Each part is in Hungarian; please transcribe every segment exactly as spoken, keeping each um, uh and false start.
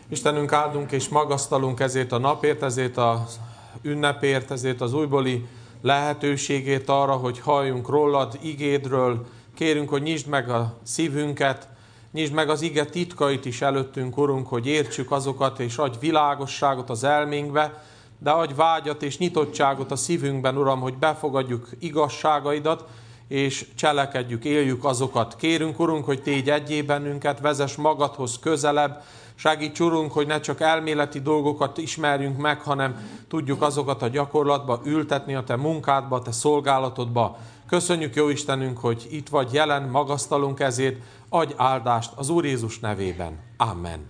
Istenünk, áldunk és magasztalunk ezért a napért, ezért az ünnepért, ezért az újbóli lehetőségét arra, hogy halljunk rólad, igédről. Kérünk, hogy nyisd meg a szívünket, nyisd meg az ige titkait is előttünk, Urunk, hogy értsük azokat, és adj világosságot az elménkbe, de adj vágyat és nyitottságot a szívünkben, Uram, hogy befogadjuk igazságaidat, és cselekedjük, éljük azokat. Kérünk, Urunk, hogy tégy egyé bennünket, vezess magadhoz közelebb, segíts, Urunk, hogy ne csak elméleti dolgokat ismerjünk meg, hanem tudjuk azokat a gyakorlatba ültetni, a Te munkádba, a Te szolgálatodba. Köszönjük, jó Istenünk, hogy itt vagy jelen, magasztalunk ezért, adj áldást az Úr Jézus nevében. Amen.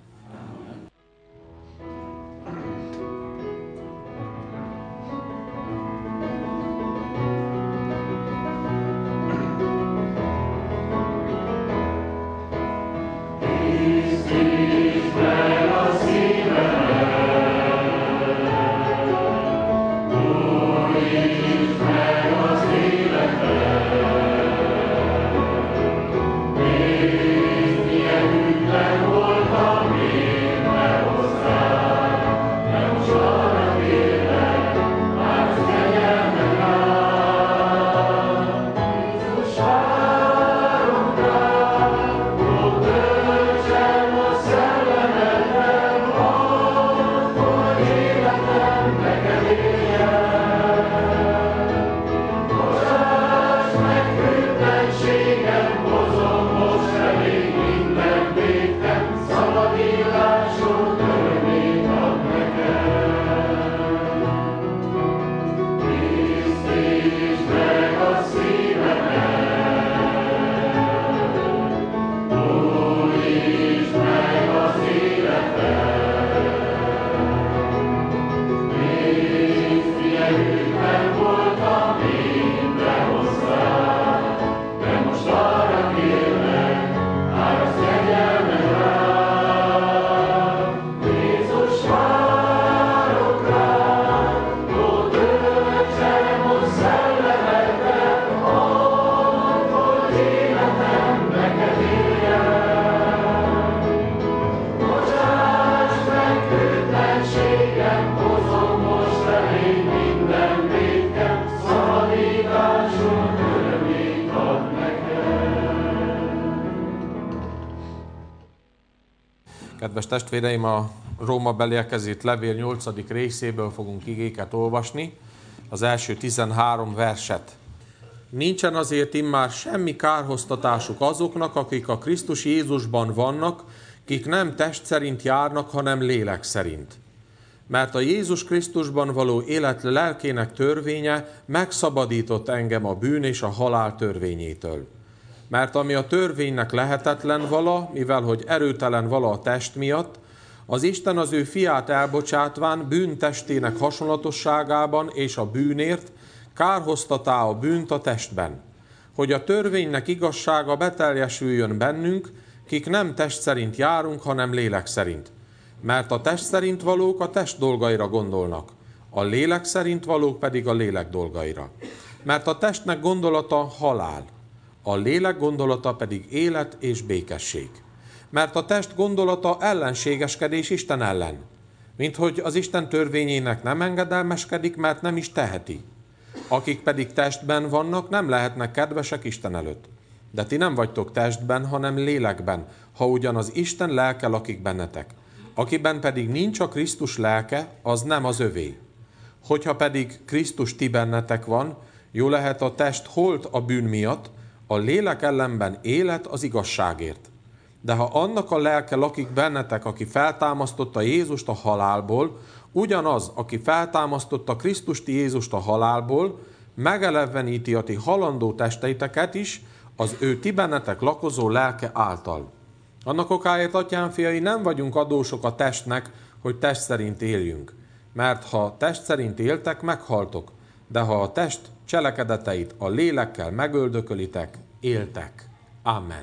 Kedves testvéreim, a Rómabeliekhez írt levél nyolcadik részéből fogunk igéket olvasni, az első tizenhárom verset. Nincsen azért immár semmi kárhoztatásuk azoknak, akik a Krisztus Jézusban vannak, kik nem test szerint járnak, hanem lélek szerint. Mert a Jézus Krisztusban való élet lelkének törvénye megszabadított engem a bűn és a halál törvényétől. Mert ami a törvénynek lehetetlen vala, mivel hogy erőtelen vala a test miatt, az Isten az ő fiát elbocsátván bűn testének hasonlatosságában és a bűnért kárhoztatá a bűnt a testben, hogy a törvénynek igazsága beteljesüljön bennünk, kik nem test szerint járunk, hanem lélek szerint. Mert a test szerint valók a test dolgaira gondolnak, a lélek szerint valók pedig a lélek dolgaira. Mert a testnek gondolata halál, a lélek gondolata pedig élet és békesség. Mert a test gondolata ellenségeskedés Isten ellen, minthogy az Isten törvényének nem engedelmeskedik, mert nem is teheti. Akik pedig testben vannak, nem lehetnek kedvesek Isten előtt. De ti nem vagytok testben, hanem lélekben, ha ugyan az Isten lelke lakik bennetek. Akiben pedig nincs a Krisztus lelke, az nem az övé. Hogyha pedig Krisztus ti bennetek van, jó lehet a test holt a bűn miatt, a lélek ellenben élet az igazságért. De ha annak a lelke lakik bennetek, aki feltámasztotta Jézust a halálból, ugyanaz, aki feltámasztotta Krisztust Jézust a halálból, megeleveníti a ti halandó testeiteket is, az ő ti bennetek lakozó lelke által. Annak okáért, atyám fiai, nem vagyunk adósok a testnek, hogy test szerint éljünk. Mert ha test szerint éltek, meghaltok. De ha a test cselekedeteit a lélekkel megöldökölitek, éltek. Amen.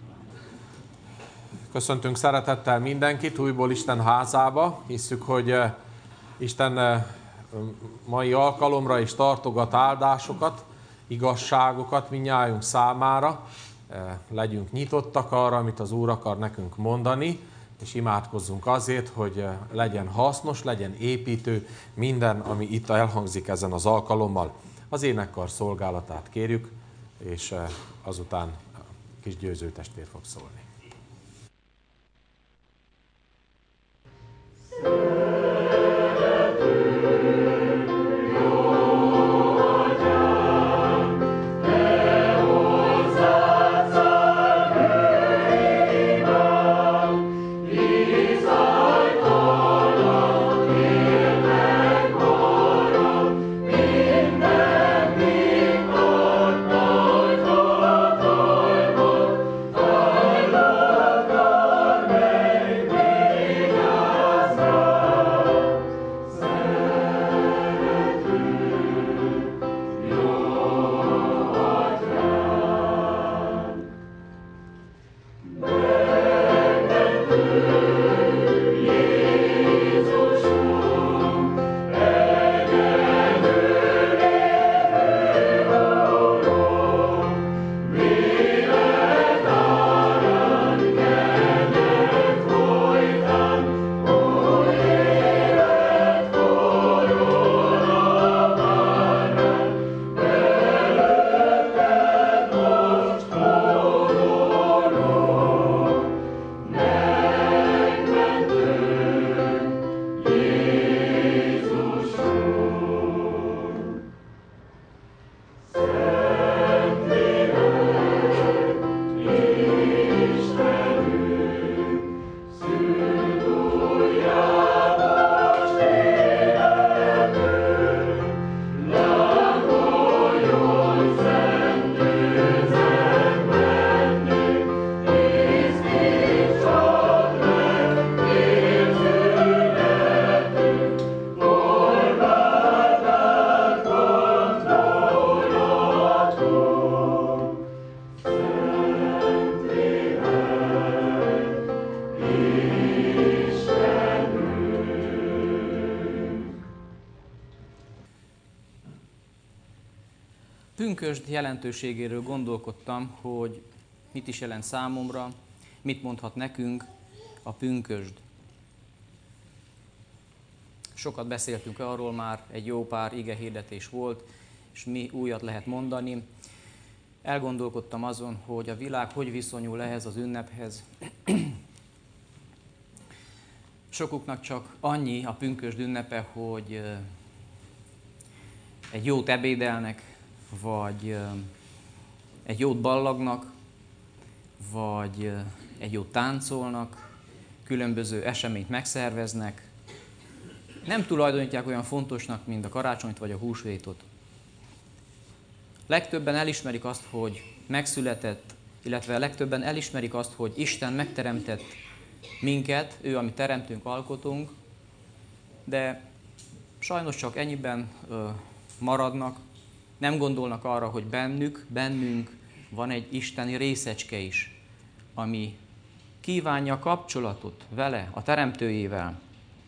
Köszöntünk szeretettel mindenkit újból Isten házába. Hisszük, hogy Isten mai alkalomra is tartogat áldásokat, igazságokat mindnyájunk számára. Legyünk nyitottak arra, amit az Úr akar nekünk mondani. és imádkozzunk azért, hogy legyen hasznos, legyen építő minden, ami itt elhangzik ezen az alkalommal. Az énekkar szolgálatát kérjük, és azután kis Győző testvér fog szólni. Pünkösd jelentőségéről gondolkodtam, hogy mit is jelent számomra, mit mondhat nekünk a pünkösd. Sokat beszéltünk arról már, egy jó pár igehirdetés volt, és mi újat lehet mondani. Elgondolkodtam azon, hogy a világ hogy viszonyul ehhez az ünnephez. Sokuknak csak annyi a pünkösd ünnepe, hogy egy jót ebédelnek, vagy egy jót ballagnak, vagy egy jót táncolnak, különböző eseményt megszerveznek. Nem tulajdonítják olyan fontosnak, mint a karácsonyt vagy a húsvétot. Legtöbben elismerik azt, hogy megszületett, illetve legtöbben elismerik azt, hogy Isten megteremtett minket, ő, ami teremtünk, alkotunk, de sajnos csak ennyiben ö, maradnak, nem gondolnak arra, hogy bennük, bennünk van egy isteni részecske is, ami kívánja a kapcsolatot vele, a teremtőjével.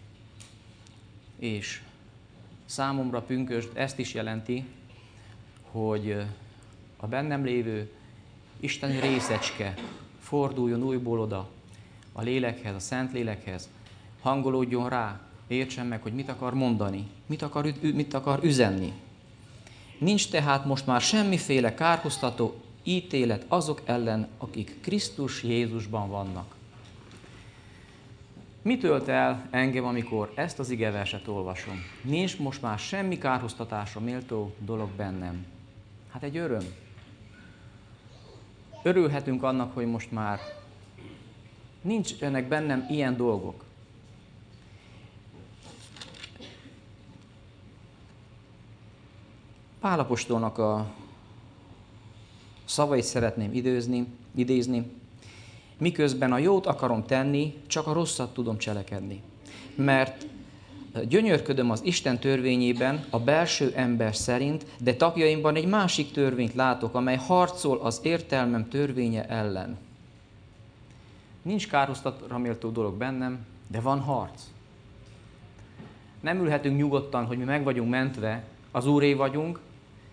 És számomra pünkösd ezt is jelenti, hogy a bennem lévő isteni részecske forduljon újból oda a lélekhez, a Szentlélekhez, hangolódjon rá, értsen meg, hogy mit akar mondani, mit akar, mit akar üzenni. Nincs tehát most már semmiféle kárhoztató ítélet azok ellen, akik Krisztus Jézusban vannak. Mit ölt el engem, amikor ezt az igeverset olvasom? Nincs most már semmi kárhoztatásra méltó dolog bennem. Hát egy öröm. Örülhetünk annak, hogy most már nincsenek bennem ilyen dolgok. Pál apostolnak a szavait szeretném időzni, idézni. Miközben a jót akarom tenni, csak a rosszat tudom cselekedni. Mert gyönyörködöm az Isten törvényében, a belső ember szerint, de tagjaimban egy másik törvényt látok, amely harcol az értelmem törvénye ellen. Nincs kárhoztatra méltó dolog bennem, de van harc. Nem ülhetünk nyugodtan, hogy mi meg vagyunk mentve, az Úré vagyunk.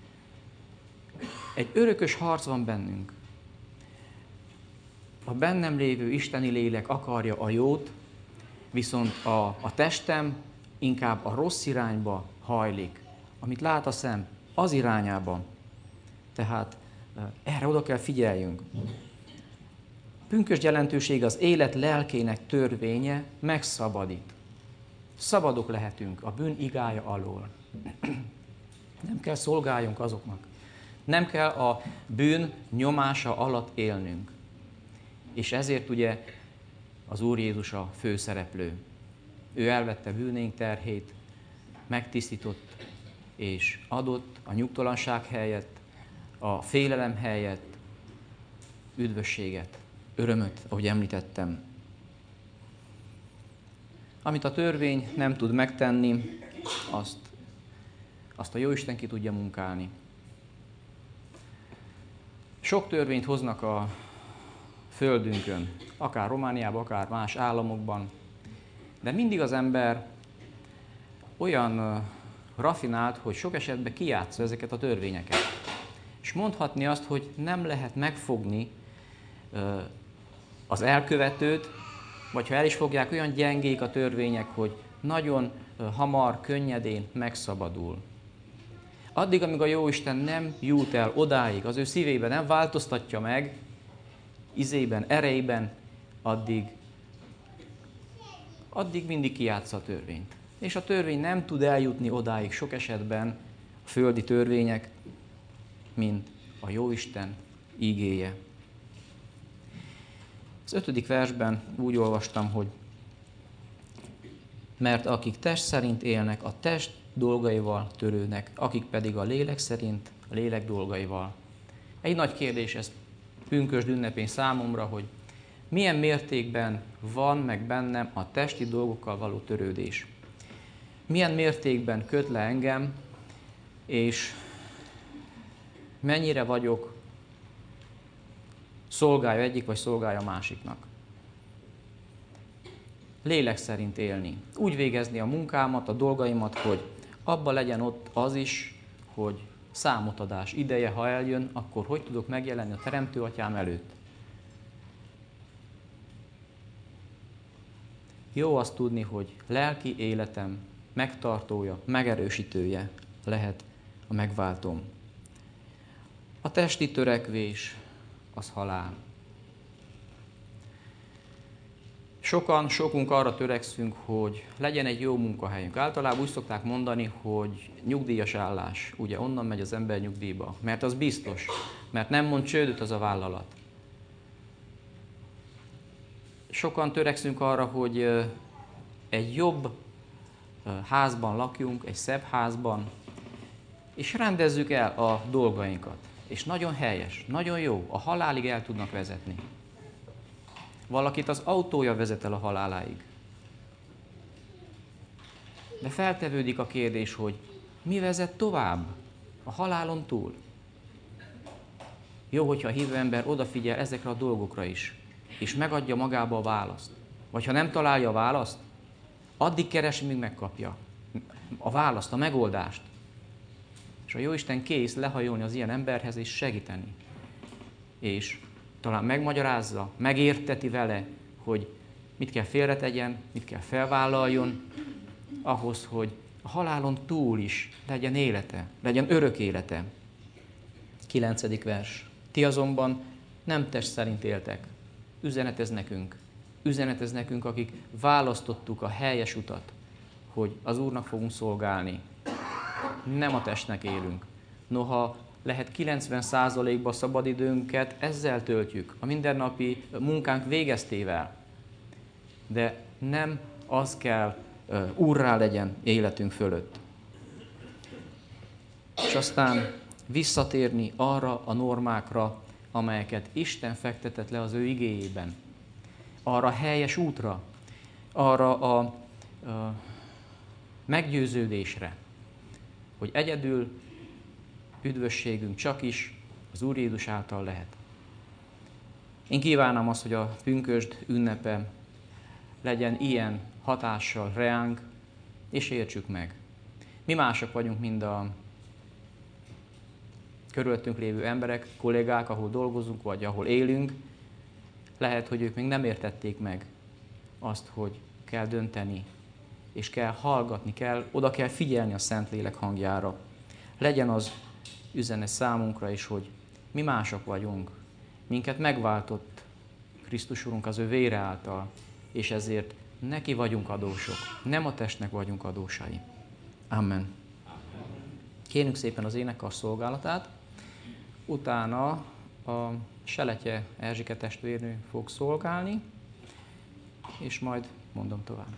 Egy örökös harc van bennünk. A bennem lévő isteni lélek akarja a jót, viszont a, a testem inkább a rossz irányba hajlik. Amit lát a szem, az irányába. Tehát erre oda kell figyeljünk. Pünkösd jelentőség az élet lelkének törvénye megszabadít. Szabadok lehetünk a bűn igája alól. Nem kell szolgáljunk azoknak. Nem kell a bűn nyomása alatt élnünk. És ezért ugye az Úr Jézus a főszereplő. Ő elvette bűnénk terhét, megtisztított és adott a nyugtalanság helyett, a félelem helyett üdvösséget, örömöt, ahogy említettem. Amit a törvény nem tud megtenni, azt, azt a Jóisten ki tudja munkálni. Sok törvényt hoznak a földünkön, akár Romániában, akár más államokban, de mindig az ember olyan rafinált, hogy sok esetben kijátsza ezeket a törvényeket. És mondhatni azt, hogy nem lehet megfogni az elkövetőt, vagy ha el is fogják, olyan gyengék a törvények, hogy nagyon hamar, könnyedén megszabadul. Addig, amíg a Jóisten nem jut el odáig, az ő szívében nem változtatja meg, izében, erejében, addig, addig mindig kijátsza a törvényt. És a törvény nem tud eljutni odáig sok esetben, a földi törvények, mint a Jóisten ígéje. Az ötödik versben úgy olvastam, hogy mert akik test szerint élnek, a test dolgaival törődnek, akik pedig a lélek szerint a lélek dolgaival. Egy nagy kérdés ez pünkösd ünnepén számomra, hogy milyen mértékben van meg bennem a testi dolgokkal való törődés. Milyen mértékben köt le engem, és mennyire vagyok szolgálja egyik, vagy szolgálja másiknak. Lélek szerint élni. Úgy végezni a munkámat, a dolgaimat, hogy abba legyen ott az is, hogy számotadás ideje, ha eljön, akkor hogy tudok megjelenni a Teremtő Atyám előtt. Jó azt tudni, hogy lelki életem megtartója, megerősítője lehet a megváltom. A testi törekvés az halál. Sokan, sokunk arra törekszünk, hogy legyen egy jó munkahelyünk. Általában úgy szokták mondani, hogy nyugdíjas állás. Ugye onnan megy az ember nyugdíjba, mert az biztos, mert nem mond csődöt az a vállalat. Sokan törekszünk arra, hogy egy jobb házban lakjunk, egy szebb házban, és rendezzük el a dolgainkat. És nagyon helyes, nagyon jó, a halálig el tudnak vezetni. Valakit az autója vezet el a haláláig. De feltevődik a kérdés, hogy mi vezet tovább a halálon túl? Jó, hogyha a hívő ember odafigyel ezekre a dolgokra is, és megadja magába a választ. Vagy ha nem találja a választ, addig keresi, míg megkapja a választ, a megoldást. És a Jóisten kész lehajolni az ilyen emberhez és segíteni. És talán megmagyarázza, megérteti vele, hogy mit kell félretegyen, mit kell felvállaljon, ahhoz, hogy a halálon túl is legyen élete, legyen örök élete. Kilencedik vers. Ti azonban nem test szerint éltek. Üzenet ez nekünk. Üzenet ez nekünk, akik választottuk a helyes utat, hogy az Úrnak fogunk szolgálni. Nem a testnek élünk. Noha lehet kilencven százalékban szabadidőnket ezzel töltjük, a mindennapi munkánk végeztével. De nem az kell uh, úrrá legyen életünk fölött. És aztán visszatérni arra a normákra, amelyeket Isten fektetett le az ő igéjében. Arra a helyes útra, arra a uh, meggyőződésre, hogy egyedül üdvösségünk csak is az Úr Jézus által lehet. Én kívánom azt, hogy a pünkösd ünnepe legyen ilyen hatással reánk, és értsük meg. Mi mások vagyunk, mint a körülöttünk lévő emberek, kollégák, ahol dolgozunk, vagy ahol élünk. Lehet, hogy ők még nem értették meg azt, hogy kell dönteni, és kell hallgatni, kell, oda kell figyelni a Szentlélek hangjára. Legyen az üzenet számunkra is, hogy mi mások vagyunk, minket megváltott Krisztus Urunk az ő vére által, és ezért neki vagyunk adósok, nem a testnek vagyunk adósai. Amen. Kérjük szépen az énekkar szolgálatát, utána a Seletje Erzsike testvérnő fog szolgálni, és majd mondom tovább.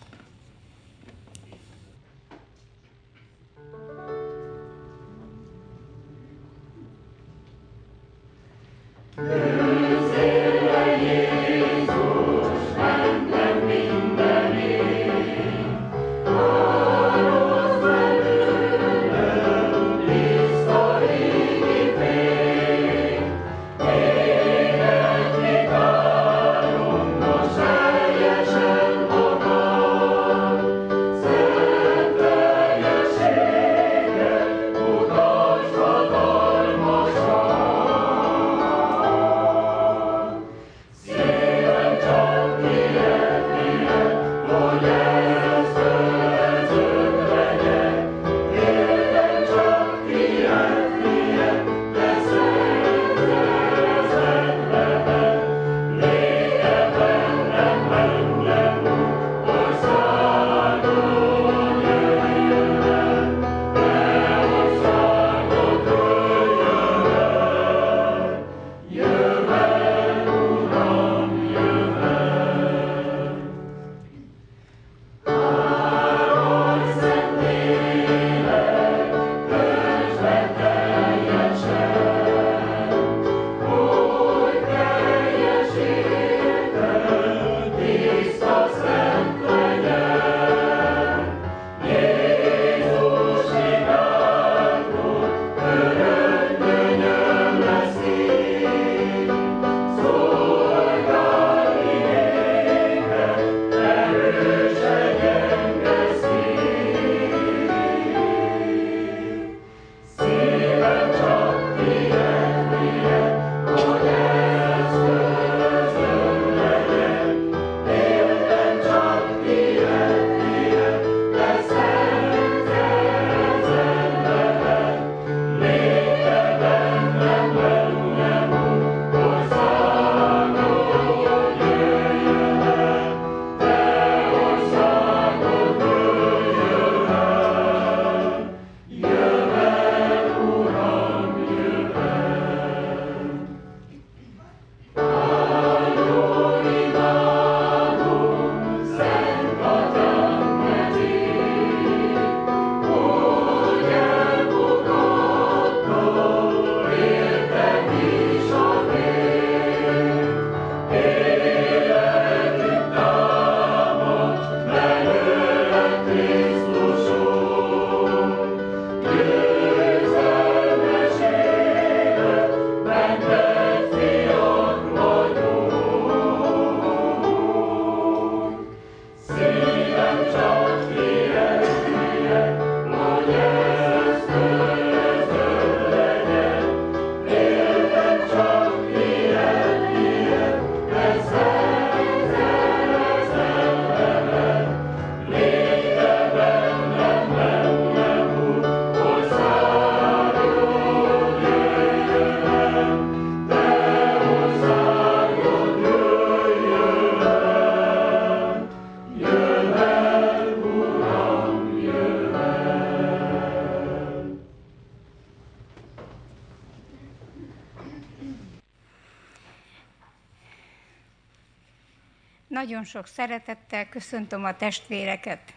Nagyon sok szeretettel köszöntöm a testvéreket,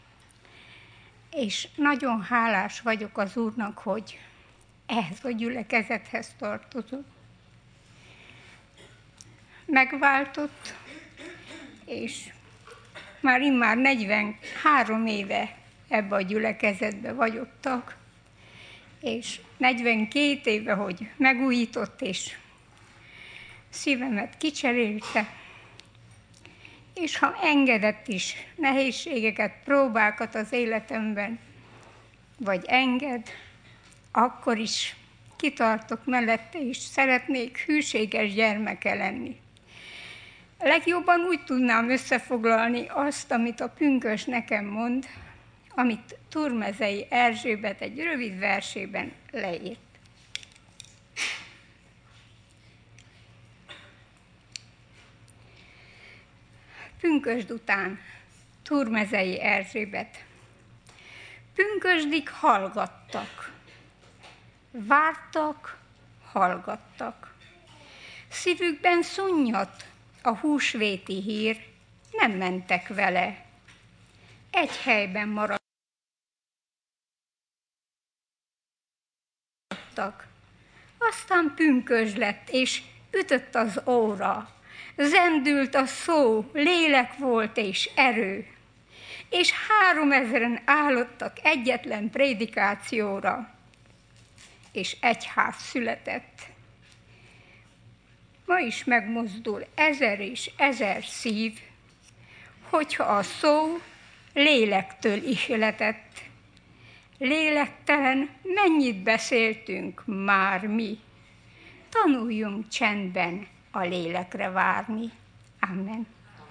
és nagyon hálás vagyok az Úrnak, hogy ehhez a gyülekezethez tartozom. Megváltott, és már immár negyvenhárom éve ebbe a gyülekezetbe vagyok tag, és negyvenkét éve, hogy megújított, és szívemet kicserélte, és ha engedett is nehézségeket, próbákat az életemben, vagy enged, akkor is kitartok mellette, és szeretnék hűséges gyermeke lenni. Legjobban úgy tudnám összefoglalni azt, amit a pünkösd nekem mond, amit Turmezei Erzsébet egy rövid versében leírt. Pünkösd után, Turmezei Erzsébet. Pünkösdig hallgattak, vártak, hallgattak. Szívükben szunnyadt a húsvéti hír, nem mentek vele. Egy helyben maradtak. Aztán pünkösd lett, és ütött az óra. Zendült a szó, lélek volt és erő. És háromezren állottak egyetlen prédikációra, és egyház született. Ma is megmozdul ezer és ezer szív, hogyha a szó lélektől ihletett. Lélektelen mennyit beszéltünk már mi, tanuljunk csendben a lélekre várni. Amen.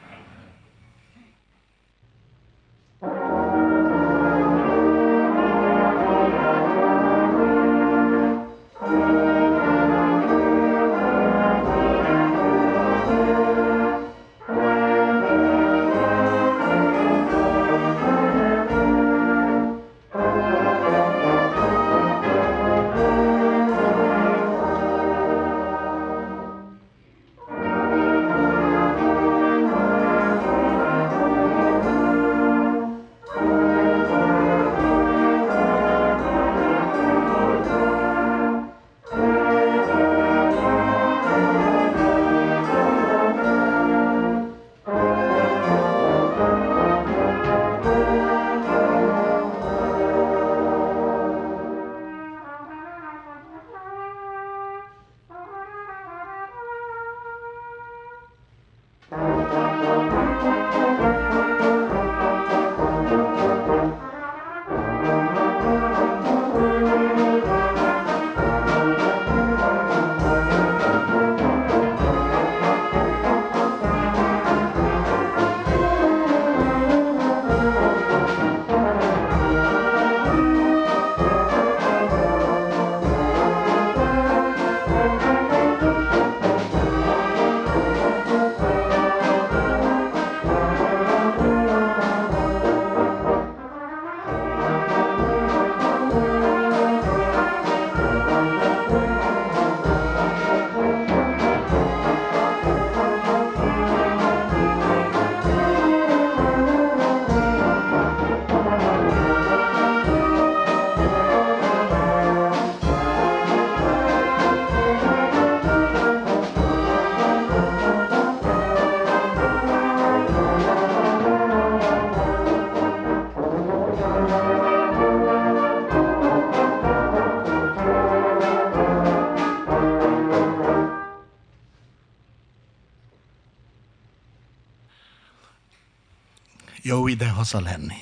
Jó ide-haza lenni.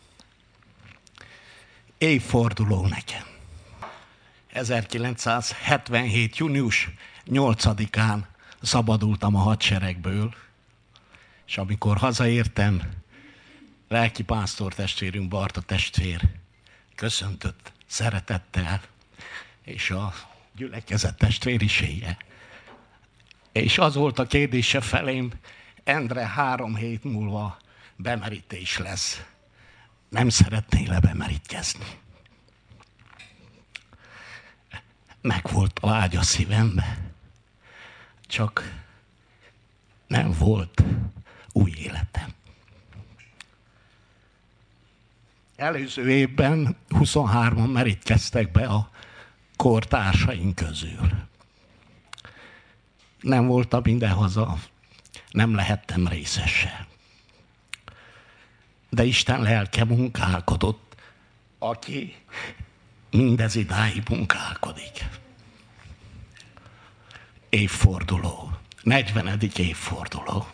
Évforduló nekem. ezerkilencszázhetvenhét. június nyolcadikán szabadultam a hadseregből, és amikor hazaértem, lelkipásztor testvérünk, Barta testvér köszöntött szeretettel, és a gyülekezet testvérisége. És az volt a kérdése felém: Endre, három hét múlva bemerítés lesz. Nem szeretnél-e bemerítkezni? Meg volt a lágy a szívembe, csak nem volt új életem. Előző évben huszonhárman merítkeztek be a kortársaink közül. Nem voltam mindenhaza, nem lehettem részese. De Isten lelke munkálkodott, aki mindez idáig munkálkodik. Évforduló, negyvenedik évforduló.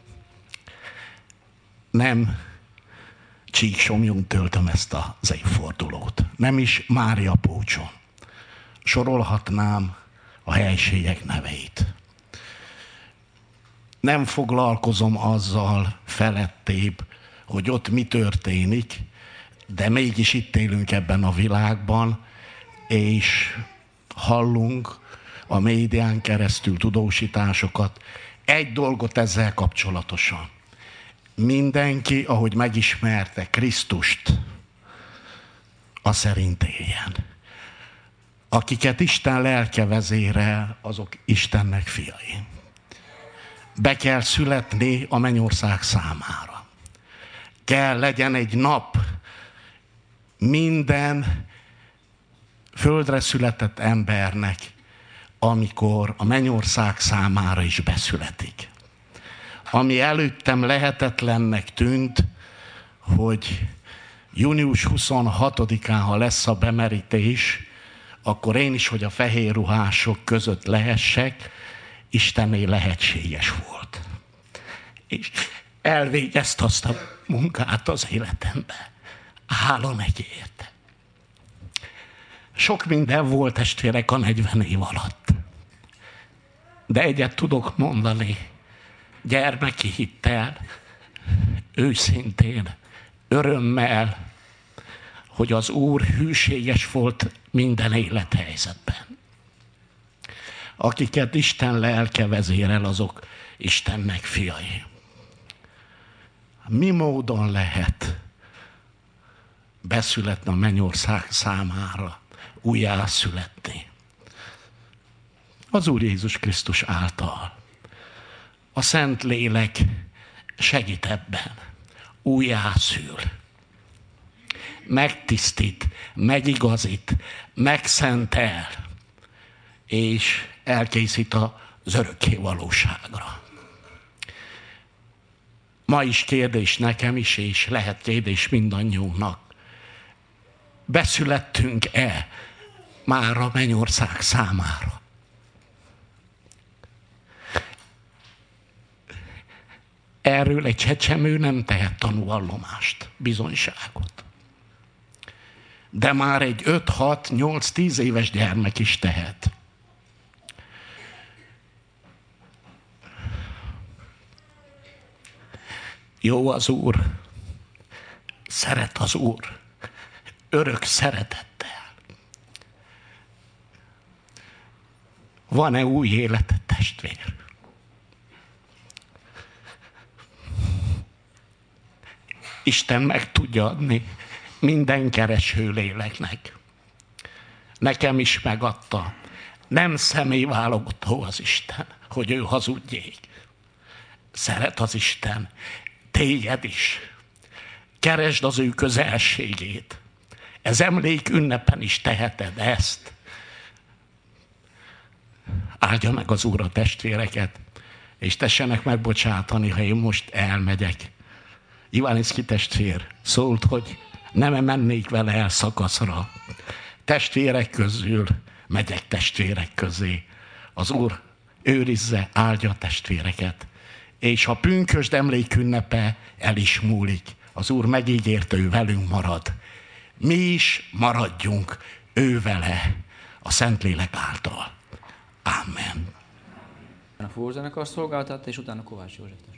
Nem Csíksomlyón töltöm ezt az évfordulót, nem is Mária Pócson. Sorolhatnám a helységek neveit. nem foglalkozom azzal felettébb, hogy ott mi történik, de mégis itt élünk ebben a világban, és hallunk a médián keresztül tudósításokat. Egy dolgot ezzel kapcsolatosan. Mindenki, ahogy megismerte Krisztust, az szerint éljen. Akiket Isten lelke vezérel, azok Istennek fiai. Be kell születni a mennyország számára. Kell legyen egy nap minden földre született embernek, amikor a mennyország számára is beszületik. Ami előttem lehetetlennek tűnt, hogy június huszonhatodikán, ha lesz a bemerítés, akkor én is, hogy a fehér ruhások között lehessek, Istenné lehetséges volt. És elvégezte azt a munkát az életemben. Hála neki érte. Sok minden volt, testvérek, a negyven év alatt. De egyet tudok mondani, gyermeki hittel, őszintén, örömmel, hogy az Úr hűséges volt minden élethelyzetben. Akiket Isten lelke vezérel, azok Istennek fiai. Mi módon lehet beszületni a mennyország számára, újjászületni? Az Úr Jézus Krisztus által. A Szent Lélek segít ebben, újjászül. Megtisztít, megigazít, megszentel, és elkészít az örökké valóságra. Ma is kérdés nekem is, és lehet kérdés mindannyiunknak. Beszülettünk-e már a mennyország számára? Erről egy csecsemő nem tehet tanúvallomást, bizonyságot. De már egy öt, hat, nyolc, tíz éves gyermek is tehet. Jó az Úr, szeret az Úr, örök szeretettel. Van-e új életed, testvér? Isten meg tudja adni minden kereső léleknek. Nekem is megadta. Nem személyválogató az Isten, hogy ő hazudjék. Szeret az Isten. Téged is. Keresd az ő közelségét. Ez emlék ünnepen is teheted ezt. Áldja meg az Úr a testvéreket, és tessenek megbocsátani, ha én most elmegyek. Iványiszki testvér szólt, hogy nem mennék vele el szakaszra. Testvérek közül megyek testvérek közé. Az Úr őrizze, áldja a testvéreket. És a pünkösd emlékünnepe el is múlik. Az Úr megígérte, ő velünk marad. Mi is maradjunk ő vele a Szentlélek által. Amen. A fúrzenekar szolgáltat, és utána Kovács József testvér.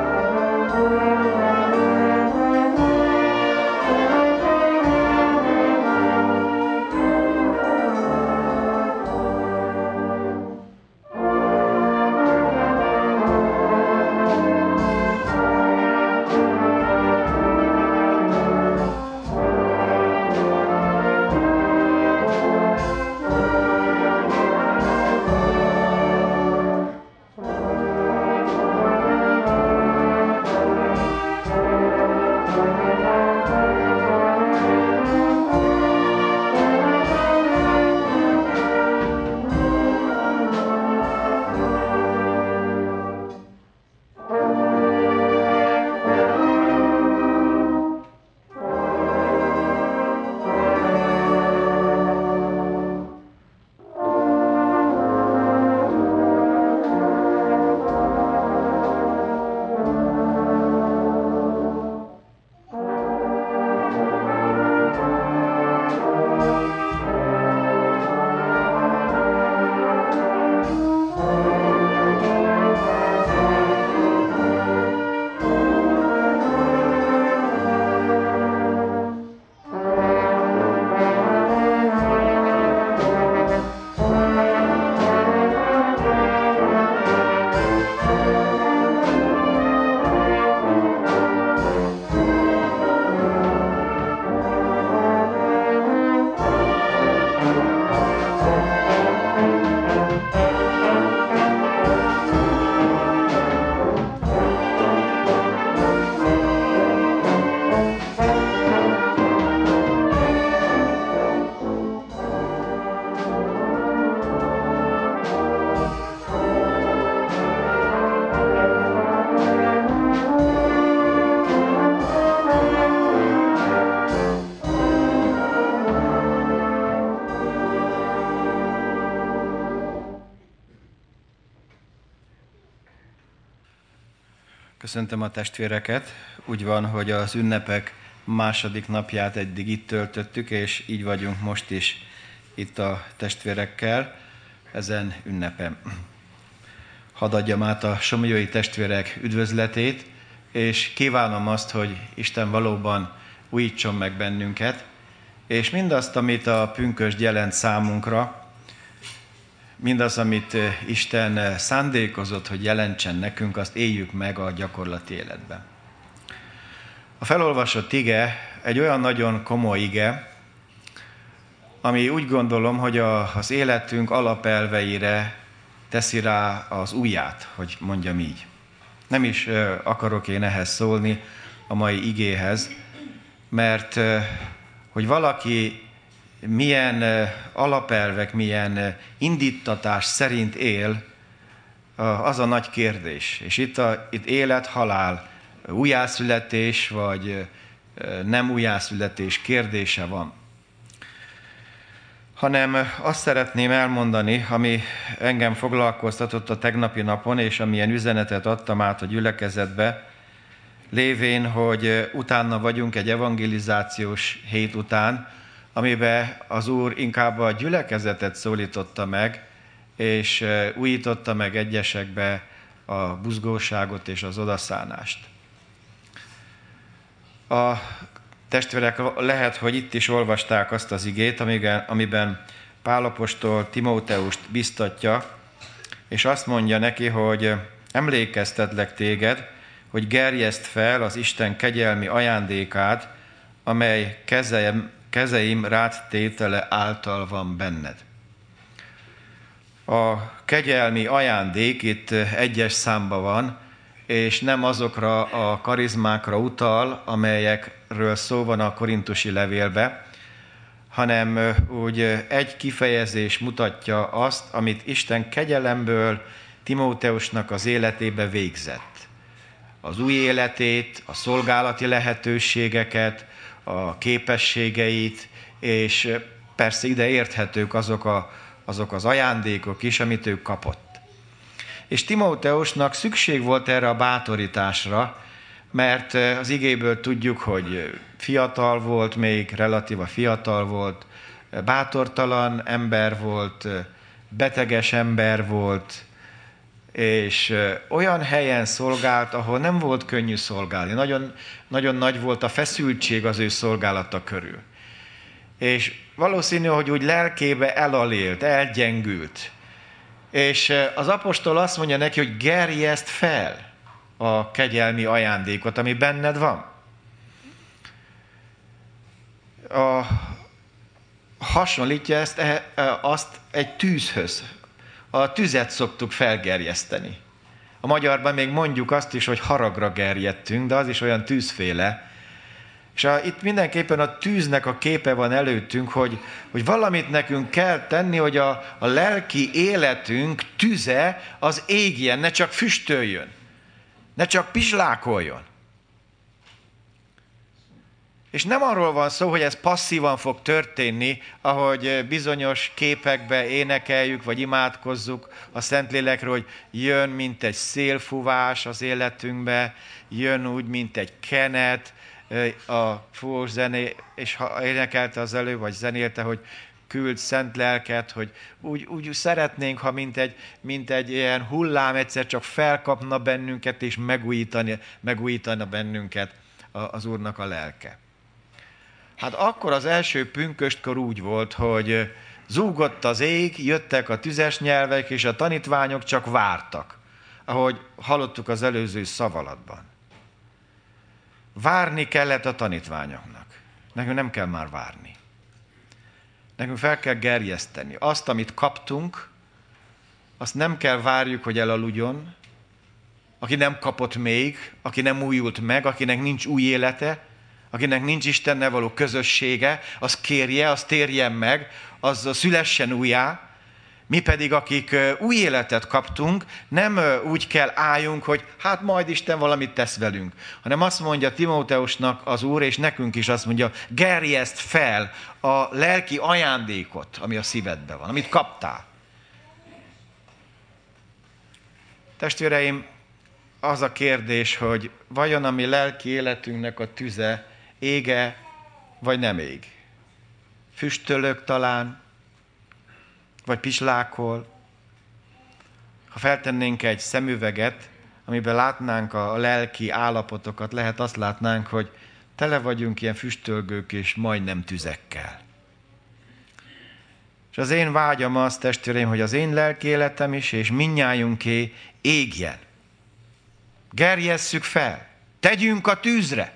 Thank you. Köszöntöm a testvéreket. Úgy van, hogy az ünnepek második napját eddig itt töltöttük, és így vagyunk most is itt a testvérekkel ezen ünnepem. Hadd adjam át a Somlyói testvérek üdvözletét, és kívánom azt, hogy Isten valóban újítson meg bennünket, és mindazt, amit a pünkösd jelent számunkra, mindaz, amit Isten szándékozott, hogy jelentsen nekünk, azt éljük meg a gyakorlati életben. A felolvasott ige egy olyan nagyon komoly ige, ami úgy gondolom, hogy a, az életünk alapelveire teszi rá az ujját, hogy mondjam így. Nem is akarok én ehhez szólni a mai igéhez, mert hogy valaki milyen alapelvek, milyen indítatás szerint él, az a nagy kérdés. És itt, a, itt élet, halál, újjászületés vagy nem újjászületés kérdése van. Hanem azt szeretném elmondani, ami engem foglalkoztatott a tegnapi napon, és amilyen üzenetet adtam át a gyülekezetbe, lévén, hogy utána vagyunk egy evangelizációs hét után, amiben az Úr inkább a gyülekezetet szólította meg, és újította meg egyesekbe a buzgóságot és az odaszánást. A testvérek lehet, hogy itt is olvasták azt az igét, amiben Pál apostol Timóteust biztatja, és azt mondja neki, hogy emlékeztetlek téged, hogy gerjeszd fel az Isten kegyelmi ajándékát, amely kezeim, kezeim rád tétele által van benned. A kegyelmi ajándék itt egyes számban van, és nem azokra a karizmákra utal, amelyekről szó van a korintusi levélbe, hanem úgy egy kifejezés mutatja azt, amit Isten kegyelemből Timóteusnak az életébe végzett. Az új életét, a szolgálati lehetőségeket, a képességeit, és persze ide érthetők azok, a, azok az ajándékok is, amit ő kapott. És Timóteusnak szükség volt erre a bátorításra, mert az igéből tudjuk, hogy fiatal volt, még relatíva fiatal volt, bátortalan ember volt, beteges ember volt, és olyan helyen szolgált, ahol nem volt könnyű szolgálni. Nagyon, nagyon nagy volt a feszültség az ő szolgálata körül. És valószínű, hogy úgy lelkébe elalélt, elgyengült. És az apostol azt mondja neki, hogy gerjeszd fel a kegyelmi ajándékot, ami benned van. A, hasonlítja ezt, azt egy tűzhöz. A tüzet szoktuk felgerjeszteni. A magyarban még mondjuk azt is, hogy haragra gerjedtünk, de az is olyan tűzféle. És a, itt mindenképpen a tűznek a képe van előttünk, hogy, hogy valamit nekünk kell tenni, hogy a, a lelki életünk tüze az égjen, ne csak füstöljön, ne csak pislákoljon. És nem arról van szó, hogy ez passzívan fog történni, ahogy bizonyos képekbe énekeljük, vagy imádkozzuk a Szentlélekről, hogy jön, mint egy szélfúvás az életünkbe, jön úgy, mint egy kenet, a fúvós zené, és ha énekelte az elő, vagy zenélte, hogy küld szent lelket, hogy úgy, úgy szeretnénk, ha mint egy, mint egy ilyen hullám egyszer csak felkapna bennünket, és megújítani, megújítana bennünket az Úrnak a lelke. Hát akkor az első pünköstkor úgy volt, hogy zúgott az ég, jöttek a tüzes nyelvek, és a tanítványok csak vártak, ahogy hallottuk az előző szavalatban. Várni kellett a tanítványoknak. Nekünk nem kell már várni. Nekünk fel kell gerjeszteni. Azt, amit kaptunk, azt nem kell várjuk, hogy elaludjon. Aki nem kapott még, aki nem újult meg, akinek nincs új élete, akinek nincs Istennel való közössége, az kérje, az térjen meg, az szülessen újjá. Mi pedig, akik új életet kaptunk, nem úgy kell álljunk, hogy hát majd Isten valamit tesz velünk, hanem azt mondja Timóteusnak az Úr, és nekünk is azt mondja, gerjeszd fel a lelki ajándékot, ami a szívedben van, amit kaptál. Testvéreim, az a kérdés, hogy vajon a mi lelki életünknek a tüze ége, vagy nem ég? Füstölök talán, vagy pislákol. Ha feltennénk egy szemüveget, amiben látnánk a lelki állapotokat, lehet azt látnánk, hogy tele vagyunk ilyen füstölgők és majdnem tüzekkel. És az én vágyam az, testvéreim, hogy az én lelki életem is, és mindnyájunké égjen. Gerjesszük fel, tegyünk a tűzre.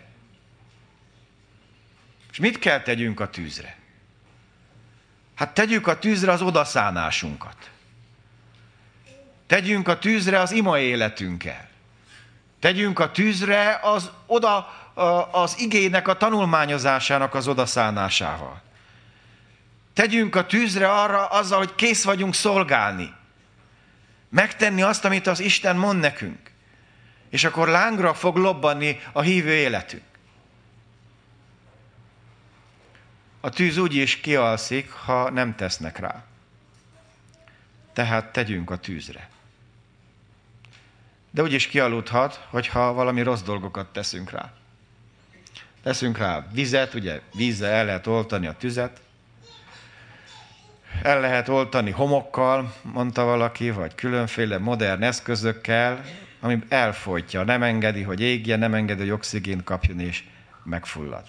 És mit kell tegyünk a tűzre? Hát tegyük a tűzre az odaszánásunkat. Tegyünk a tűzre az ima életünkkel. Tegyünk a tűzre az, oda, az igének a tanulmányozásának az odaszánásával. Tegyünk a tűzre arra azzal, hogy kész vagyunk szolgálni. Megtenni azt, amit az Isten mond nekünk. És akkor lángra fog lobbanni a hívő életünk. A tűz úgy is kialszik, ha nem tesznek rá. Tehát tegyünk a tűzre. De úgy is kialudhat, hogyha valami rossz dolgokat teszünk rá. Teszünk rá vizet, ugye vízzel el lehet oltani a tüzet. El lehet oltani homokkal, mondta valaki, vagy különféle modern eszközökkel, ami elfolytja, nem engedi, hogy égjen, nem engedi, hogy oxigént kapjon és megfullad.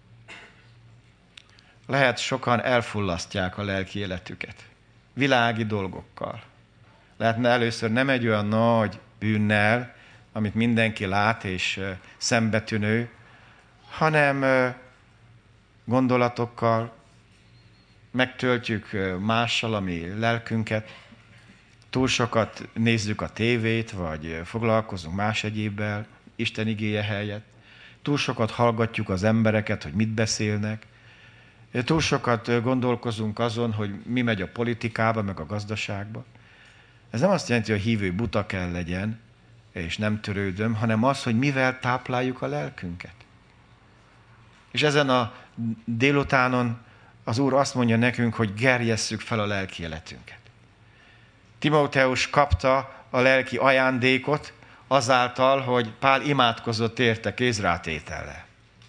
Lehet sokan elfullasztják a lelki életüket. Világi dolgokkal. Lehetne először nem egy olyan nagy bűnnel, amit mindenki lát és szembetűnő, hanem gondolatokkal, megtöltjük mással a mi lelkünket, túl sokat nézzük a tévét, vagy foglalkozunk más egyébbel, Isten igéje helyett, túl sokat hallgatjuk az embereket, hogy mit beszélnek, túl sokat gondolkozunk azon, hogy mi megy a politikába, meg a gazdaságba. Ez nem azt jelenti, hogy a hívő buta kell legyen, és nem törődöm, hanem az, hogy mivel tápláljuk a lelkünket. És ezen a délutánon az Úr azt mondja nekünk, hogy gerjesszük fel a lelki életünket. Timóteus kapta a lelki ajándékot azáltal, hogy Pál imádkozott érte kézrátétellel.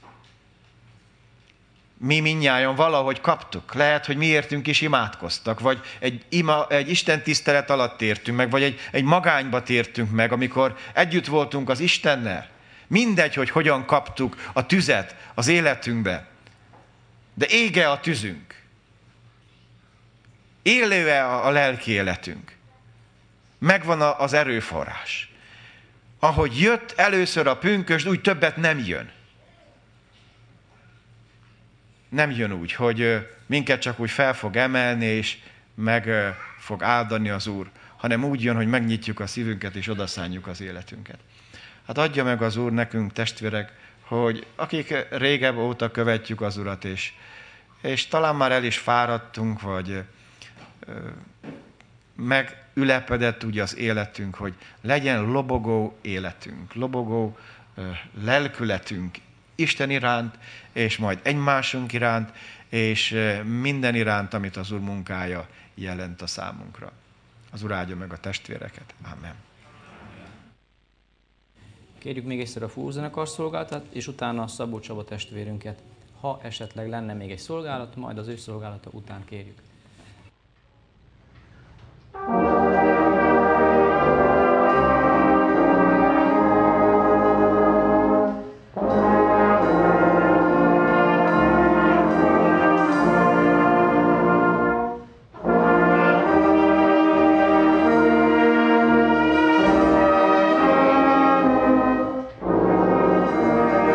Mi mindnyájan valahogy kaptuk. Lehet, hogy mi értünk is imádkoztak, vagy egy, ima, egy Isten tisztelet alatt értünk meg, vagy egy, egy magányba tértünk meg, amikor együtt voltunk az Istennel. Mindegy, hogy hogyan kaptuk a tüzet az életünkbe. De ége a tüzünk. Élő-e a lelki életünk. Megvan az erőforrás. Ahogy jött először a pünkösd, úgy többet nem jön. Nem jön úgy, hogy minket csak úgy fel fog emelni, és meg fog áldani az Úr, hanem úgy jön, hogy megnyitjuk a szívünket, és odaszánjuk az életünket. Hát adja meg az Úr nekünk, testvérek, hogy akik régebb óta követjük az Urat, és, és talán már el is fáradtunk, vagy ö, megülepedett ugye az életünk, hogy legyen lobogó életünk, lobogó ö, lelkületünk Isten iránt, és majd egymásunk iránt, és minden iránt, amit az Úr munkája jelent a számunkra. Az Úr áldja meg a testvéreket. Amen. Kérjük még egyszer a fúrzenekar szolgálatát, és utána a Szabó Csaba testvérünket. Ha esetleg lenne még egy szolgálat, majd az ő szolgálata után kérjük.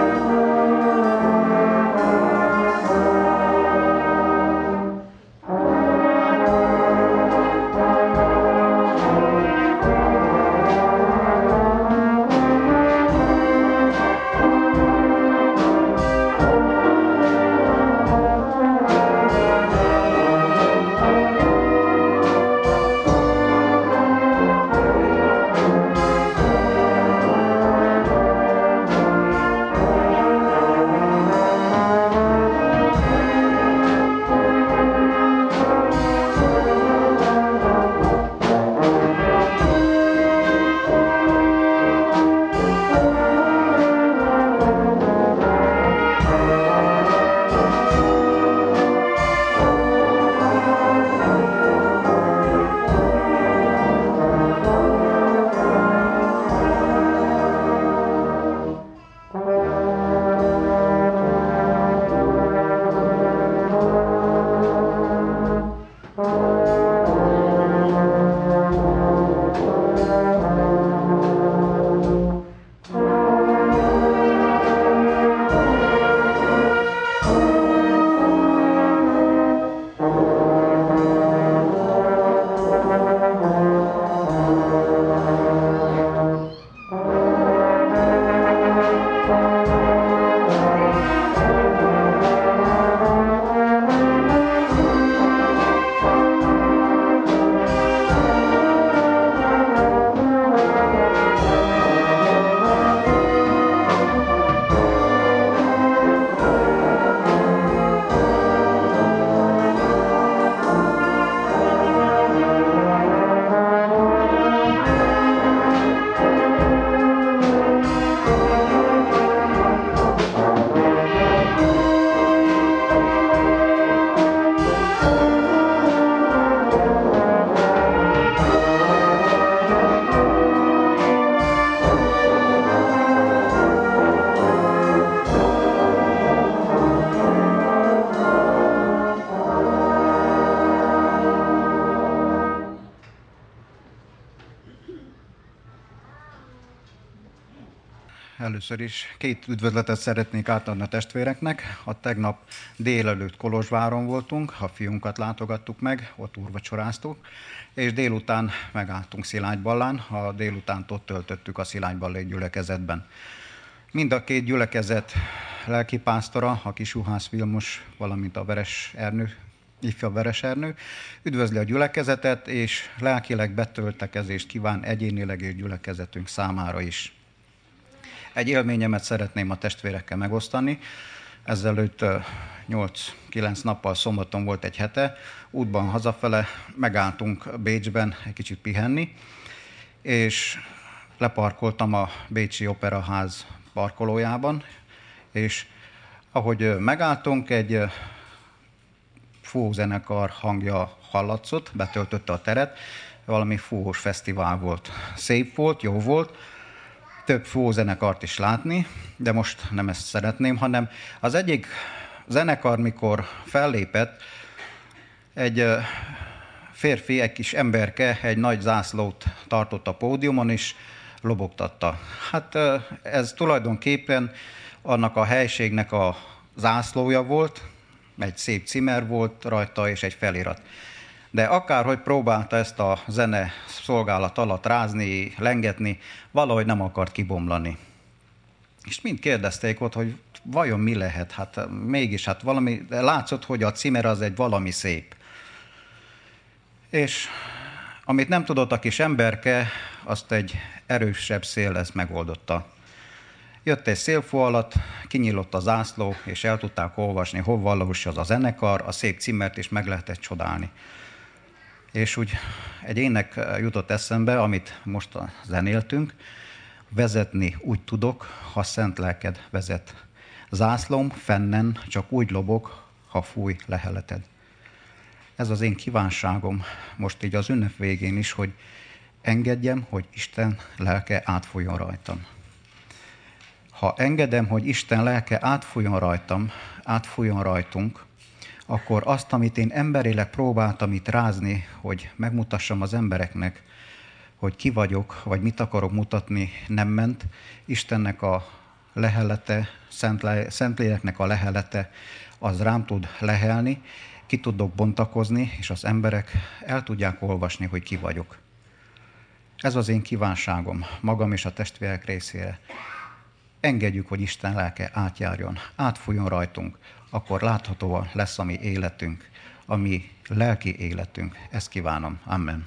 Oh Először is két üdvözletet szeretnék átadni a testvéreknek. A tegnap délelőtt Kolozsváron voltunk, a fiunkat látogattuk meg, ott úrvacsoráztuk, és délután megálltunk Szilágyballán, a délutánt ott töltöttük a Szilágyballi gyülekezetben. Mind a két gyülekezet lelkipásztora, a Kisuhász Vilmos, valamint a Veres Ernő, ifja Veres Ernő, üdvözli a gyülekezetet, és lelkileg betöltekezést kíván egyénileg és gyülekezetünk számára is. Egy élményemet szeretném a testvérekkel megosztani. Ezelőtt nyolc-kilenc nappal szombaton volt egy hete, útban hazafele megálltunk Bécsben egy kicsit pihenni, és leparkoltam a Bécsi Operaház parkolójában, és ahogy megálltunk, egy fúvózenekar hangja hallatszott, betöltötte a teret, valami fúvós fesztivál volt. Szép volt, jó volt, több fúvózenekart is látni, de most nem ezt szeretném, hanem az egyik zenekar, mikor fellépett, egy férfi, egy kis emberke egy nagy zászlót tartott a pódiumon, és lobogtatta. Hát ez tulajdonképpen annak a helységnek a zászlója volt, egy szép címer volt rajta, és egy felirat. De akárhogy próbálta ezt a zene szolgálat alatt rázni, lengetni, valahogy nem akart kibomlani. És mind kérdezték ott, hogy vajon mi lehet? Hát mégis, hát valami, látszott, hogy a címer az egy valami szép. És amit nem tudott a kis emberke, azt egy erősebb szél ezt megoldotta. Jött egy szélfó alatt, kinyílott a zászló, és el tudták olvasni, hol valós az a zenekar, a szép címert is meg lehetett csodálni. És úgy egy ének jutott eszembe, amit most zenéltünk, vezetni úgy tudok, ha szent lelked vezet. Zászlóm fennen csak úgy lobog, ha fúj leheleted. Ez az én kívánságom most így az ünnep végén is, hogy engedjem, hogy Isten lelke átfújjon rajtam. Ha engedem, hogy Isten lelke átfújjon rajtam, átfújjon rajtunk, akkor azt, amit én emberileg próbáltam itt rázni, hogy megmutassam az embereknek, hogy ki vagyok, vagy mit akarok mutatni, nem ment. Istennek a lehelete, Szentléleknek a lehelete, az rám tud lehelni, ki tudok bontakozni, és az emberek el tudják olvasni, hogy ki vagyok. Ez az én kívánságom, magam és a testvérek részére. Engedjük, hogy Isten lelke átjárjon, átfújjon rajtunk, akkor láthatóan lesz a mi életünk, a mi lelki életünk. Ezt kívánom. Amen.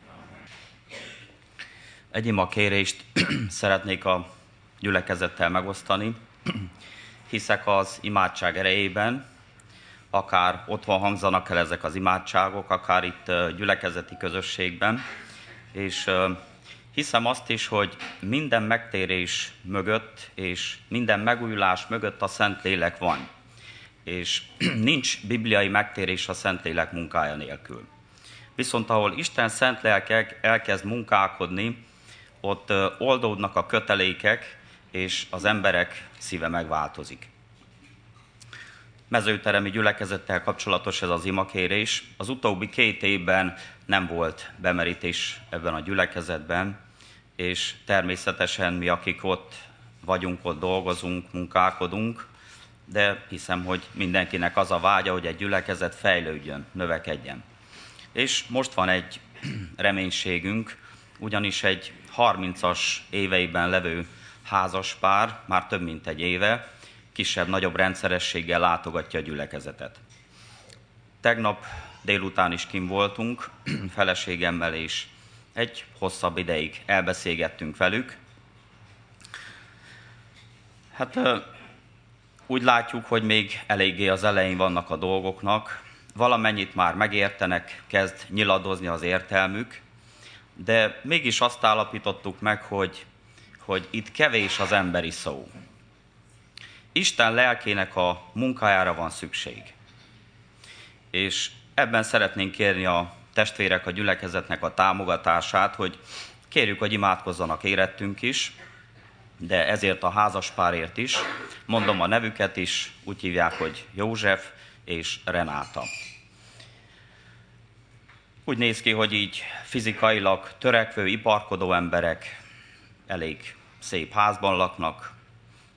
Egy ima kérést szeretnék a gyülekezettel megosztani. Hiszek az imádság erejében, akár otthon hangzanak el ezek az imádságok, akár itt gyülekezeti közösségben, és hiszem azt is, hogy minden megtérés mögött és minden megújulás mögött a Szentlélek van. És nincs bibliai megtérés a Szentlélek munkája nélkül. Viszont ahol Isten szent lelke elkezd munkálkodni, ott oldódnak a kötelékek, és az emberek szíve megváltozik. Mezőteremi gyülekezettel kapcsolatos ez az imakérés. Az utóbbi két évben nem volt bemerítés ebben a gyülekezetben, és természetesen mi, akik ott vagyunk, ott dolgozunk, munkálkodunk, de hiszem, hogy mindenkinek az a vágya, hogy egy gyülekezet fejlődjön, növekedjen. És most van egy reménységünk, ugyanis egy harmincas éveiben levő házaspár, már több mint egy éve, kisebb-nagyobb rendszerességgel látogatja a gyülekezetet. Tegnap délután is kint voltunk, feleségemmel, és egy hosszabb ideig elbeszélgettünk velük. Hát úgy látjuk, hogy még eléggé az elején vannak a dolgoknak, valamennyit már megértenek, kezd nyiladozni az értelmük, de mégis azt állapítottuk meg, hogy, hogy itt kevés az emberi szó. Isten lelkének a munkájára van szükség. És ebben szeretnénk kérni a testvérek, a gyülekezetnek a támogatását, hogy kérjük, hogy imádkozzanak érettünk is, de ezért a házaspárért is. Mondom a nevüket is, úgy hívják, hogy József és Renáta. Úgy néz ki, hogy így fizikailag törekvő, iparkodó emberek elég szép házban laknak,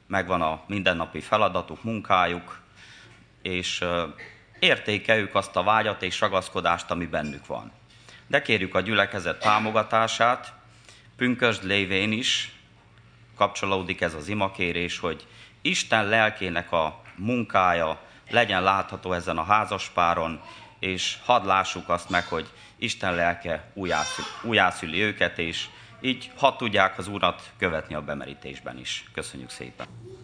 megvan a mindennapi feladatuk, munkájuk, és értékeljük azt a vágyat és ragaszkodást, ami bennük van. De kérjük a gyülekezet támogatását, pünkösd lévén is kapcsolódik ez az imakérés, hogy Isten lelkének a munkája legyen látható ezen a házaspáron, és hadd lássuk azt meg, hogy Isten lelke újjászüli őket, és így hadd tudják az Urat követni a bemerítésben is. Köszönjük szépen!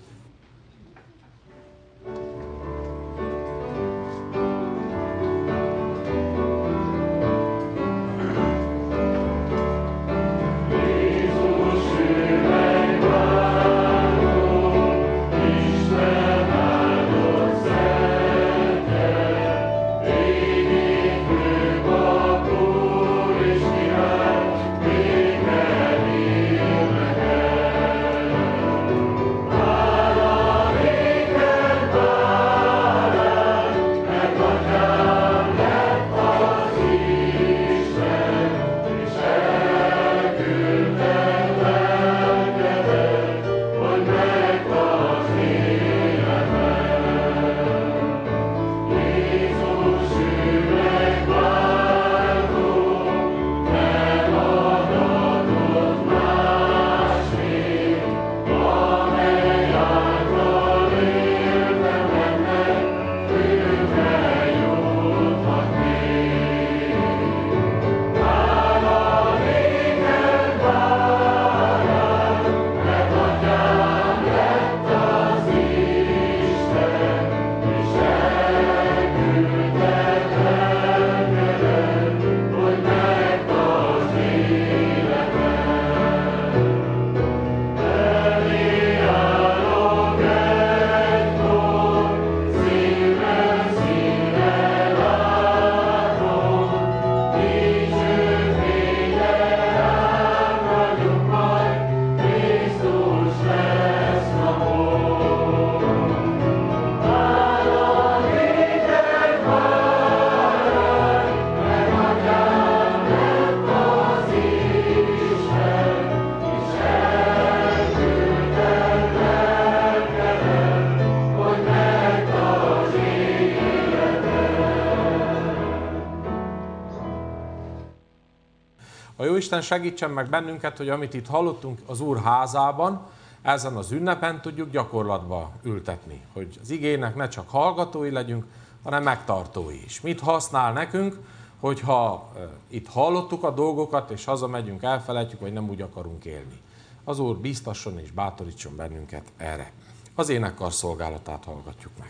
Isten segítsen meg bennünket, hogy amit itt hallottunk az Úr házában, ezen az ünnepen tudjuk gyakorlatba ültetni. Hogy az igének ne csak hallgatói legyünk, hanem megtartói is. Mit használ nekünk, hogyha e, itt hallottuk a dolgokat, és hazamegyünk, elfelejtjük, vagy nem úgy akarunk élni. Az Úr biztasson és bátorítson bennünket erre. Az énekkar szolgálatát hallgatjuk meg.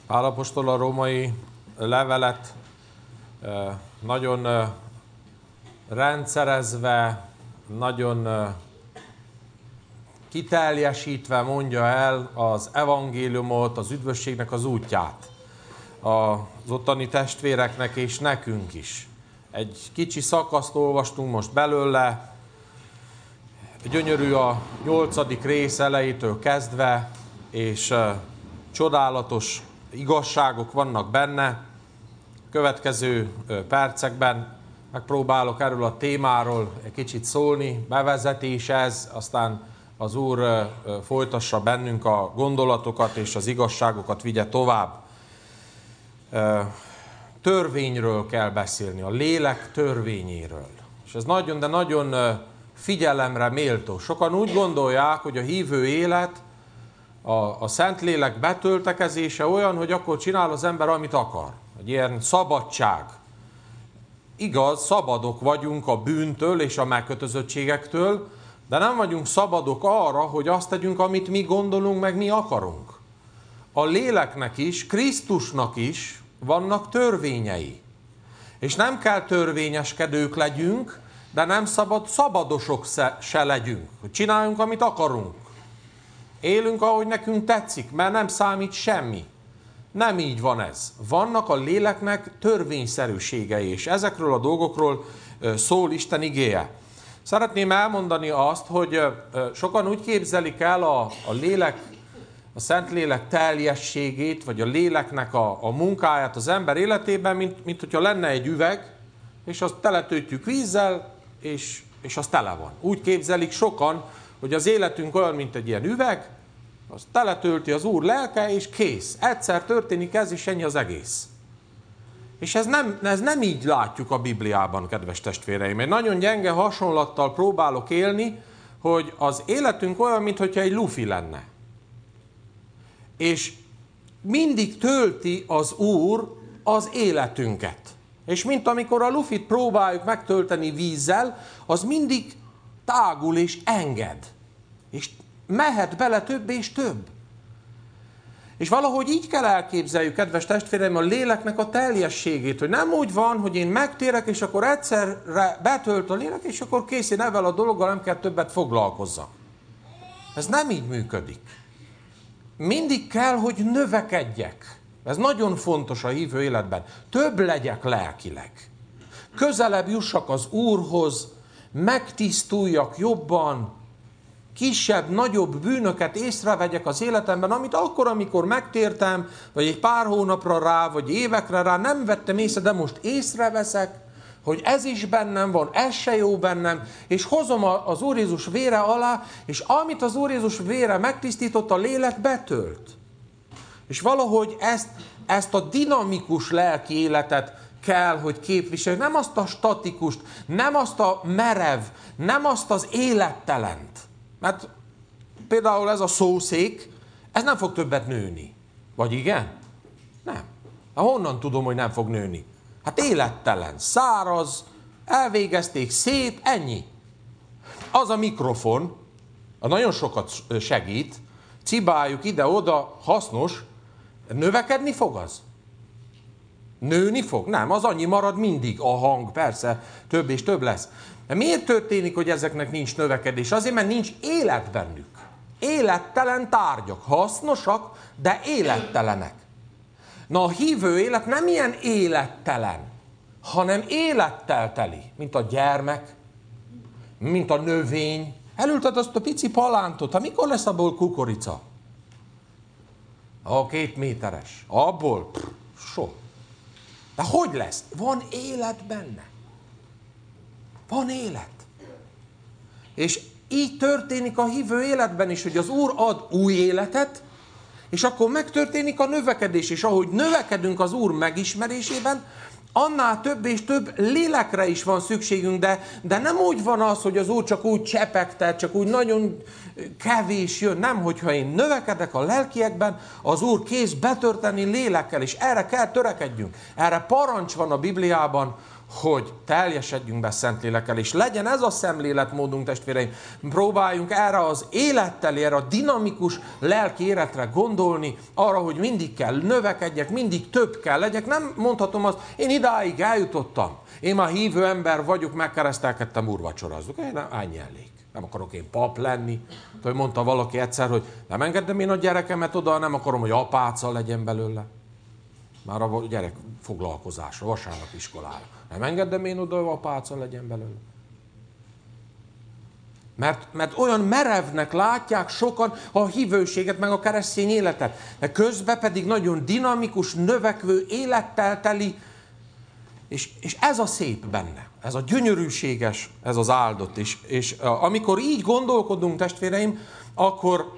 Pál apostol a római levelet nagyon rendszerezve, nagyon kiteljesítve mondja el az evangéliumot, az üdvösségnek az útját az ottani testvéreknek és nekünk is. Egy kicsi szakaszt olvastunk most belőle, gyönyörű a nyolcadik rész elejétől kezdve, és csodálatos igazságok vannak benne. Következő percekben megpróbálok erről a témáról egy kicsit szólni, bevezetés ez, aztán az Úr folytassa bennünk a gondolatokat és az igazságokat vigye tovább. Törvényről kell beszélni, a lélek törvényéről. És ez nagyon, de nagyon figyelemre méltó. Sokan úgy gondolják, hogy a hívő élet, a, a Szentlélek betöltekezése olyan, hogy akkor csinál az ember, amit akar. Egy ilyen szabadság. Igaz, szabadok vagyunk a bűntől és a megkötözöttségektől, de nem vagyunk szabadok arra, hogy azt tegyünk, amit mi gondolunk, meg mi akarunk. A léleknek is, Krisztusnak is vannak törvényei. És nem kell törvényeskedők legyünk, de nem szabad szabadosok se legyünk. Hogy csináljunk, amit akarunk. Élünk, ahogy nekünk tetszik, mert nem számít semmi. Nem így van ez. Vannak a léleknek törvényszerűségei, és ezekről a dolgokról szól Isten igéje. Szeretném elmondani azt, hogy sokan úgy képzelik el a, a lélek, a Szentlélek teljességét, vagy a léleknek a, a munkáját az ember életében, mint, mint hogyha lenne egy üveg, és azt teletöltjük vízzel, és, és az tele van. Úgy képzelik sokan, hogy az életünk olyan, mint egy ilyen üveg, azt teletölti az Úr lelke, és kész. Egyszer történik ez, és ennyi az egész. És ez nem, ez nem így látjuk a Bibliában, kedves testvéreim. Egy nagyon gyenge hasonlattal próbálok élni, hogy az életünk olyan, mintha egy lufi lenne. És mindig tölti az Úr az életünket. És mint amikor a lufit próbáljuk megtölteni vízzel, az mindig tágul és enged. És mehet bele több és több. És valahogy így kell elképzeljük, kedves testvéreim, a léleknek a teljességét, hogy nem úgy van, hogy én megtérek, és akkor egyszerre betölt a lélek, és akkor kész, én ezzel a dologgal nem kell többet foglalkozzak. Ez nem így működik. Mindig kell, hogy növekedjek. Ez nagyon fontos a hívő életben. Több legyek lelkileg. Közelebb jussak az Úrhoz, megtisztuljak jobban, kisebb, nagyobb bűnöket észrevegyek az életemben, amit akkor, amikor megtértem, vagy egy pár hónapra rá, vagy évekre rá nem vettem észre, de most észreveszek, hogy ez is bennem van, ez se jó bennem, és hozom az Úr Jézus vére alá, és amit az Úr Jézus vére megtisztított, a lélek betölt. És valahogy ezt, ezt a dinamikus lelki életet kell, hogy képviselj, nem azt a statikust, nem azt a merev, nem azt az élettelent. Mert például ez a szószék, ez nem fog többet nőni. Vagy igen? Nem. Hát honnan tudom, hogy nem fog nőni? Hát élettelen, száraz, elvégezték, szép, ennyi. Az a mikrofon, az nagyon sokat segít, cibáljuk ide-oda, hasznos, növekedni fog az? Nőni fog? Nem, az annyi marad mindig, a hang, persze, több és több lesz. De miért történik, hogy ezeknek nincs növekedés? Azért, mert nincs élet bennük. Élettelen tárgyak, hasznosak, de élettelenek. Na, a hívő élet nem ilyen élettelen, hanem élettel teli, mint a gyermek, mint a növény. Elülted azt a pici palántot, hát mikor lesz abból kukorica? A két méteres. Abból? Pff, so. De hogy lesz? Van élet benne. Van élet. És így történik a hívő életben is, hogy az Úr ad új életet, és akkor megtörténik a növekedés, és ahogy növekedünk az Úr megismerésében, annál több és több lélekre is van szükségünk, de, de nem úgy van az, hogy az Úr csak úgy csepegtet, csak úgy nagyon kevés jön. Nem, hogyha én növekedek a lelkiekben, az Úr kész betörteni lélekkel, és erre kell törekedjünk. Erre parancs van a Bibliában, hogy teljesedjünk be Szentlélekkel, és legyen ez a szemléletmódunk, testvéreim. Próbáljunk erre az élettel, erre a dinamikus lelki életre gondolni, arra, hogy mindig kell növekedjek, mindig több kell legyek. Nem mondhatom azt, én idáig eljutottam. Én már hívő ember vagyok, megkeresztelkedtem, úrvacsorazzuk. Én ennyi elég. Nem akarok én pap lenni. Hogy mondta valaki egyszer, hogy nem engedem én a gyerekemet oda, nem akarom, hogy apáca legyen belőle. Már a gyerek foglalkozásra, vasárnap iskolára. Nem engedem én oda, hogy apáca legyen belőle. Mert, mert olyan merevnek látják sokan a hívőséget, meg a keresztény életet. De közben pedig nagyon dinamikus, növekvő, élettel teli, és, és ez a szép benne. Ez a gyönyörűséges, ez az áldott is. És amikor így gondolkodunk, testvéreim, akkor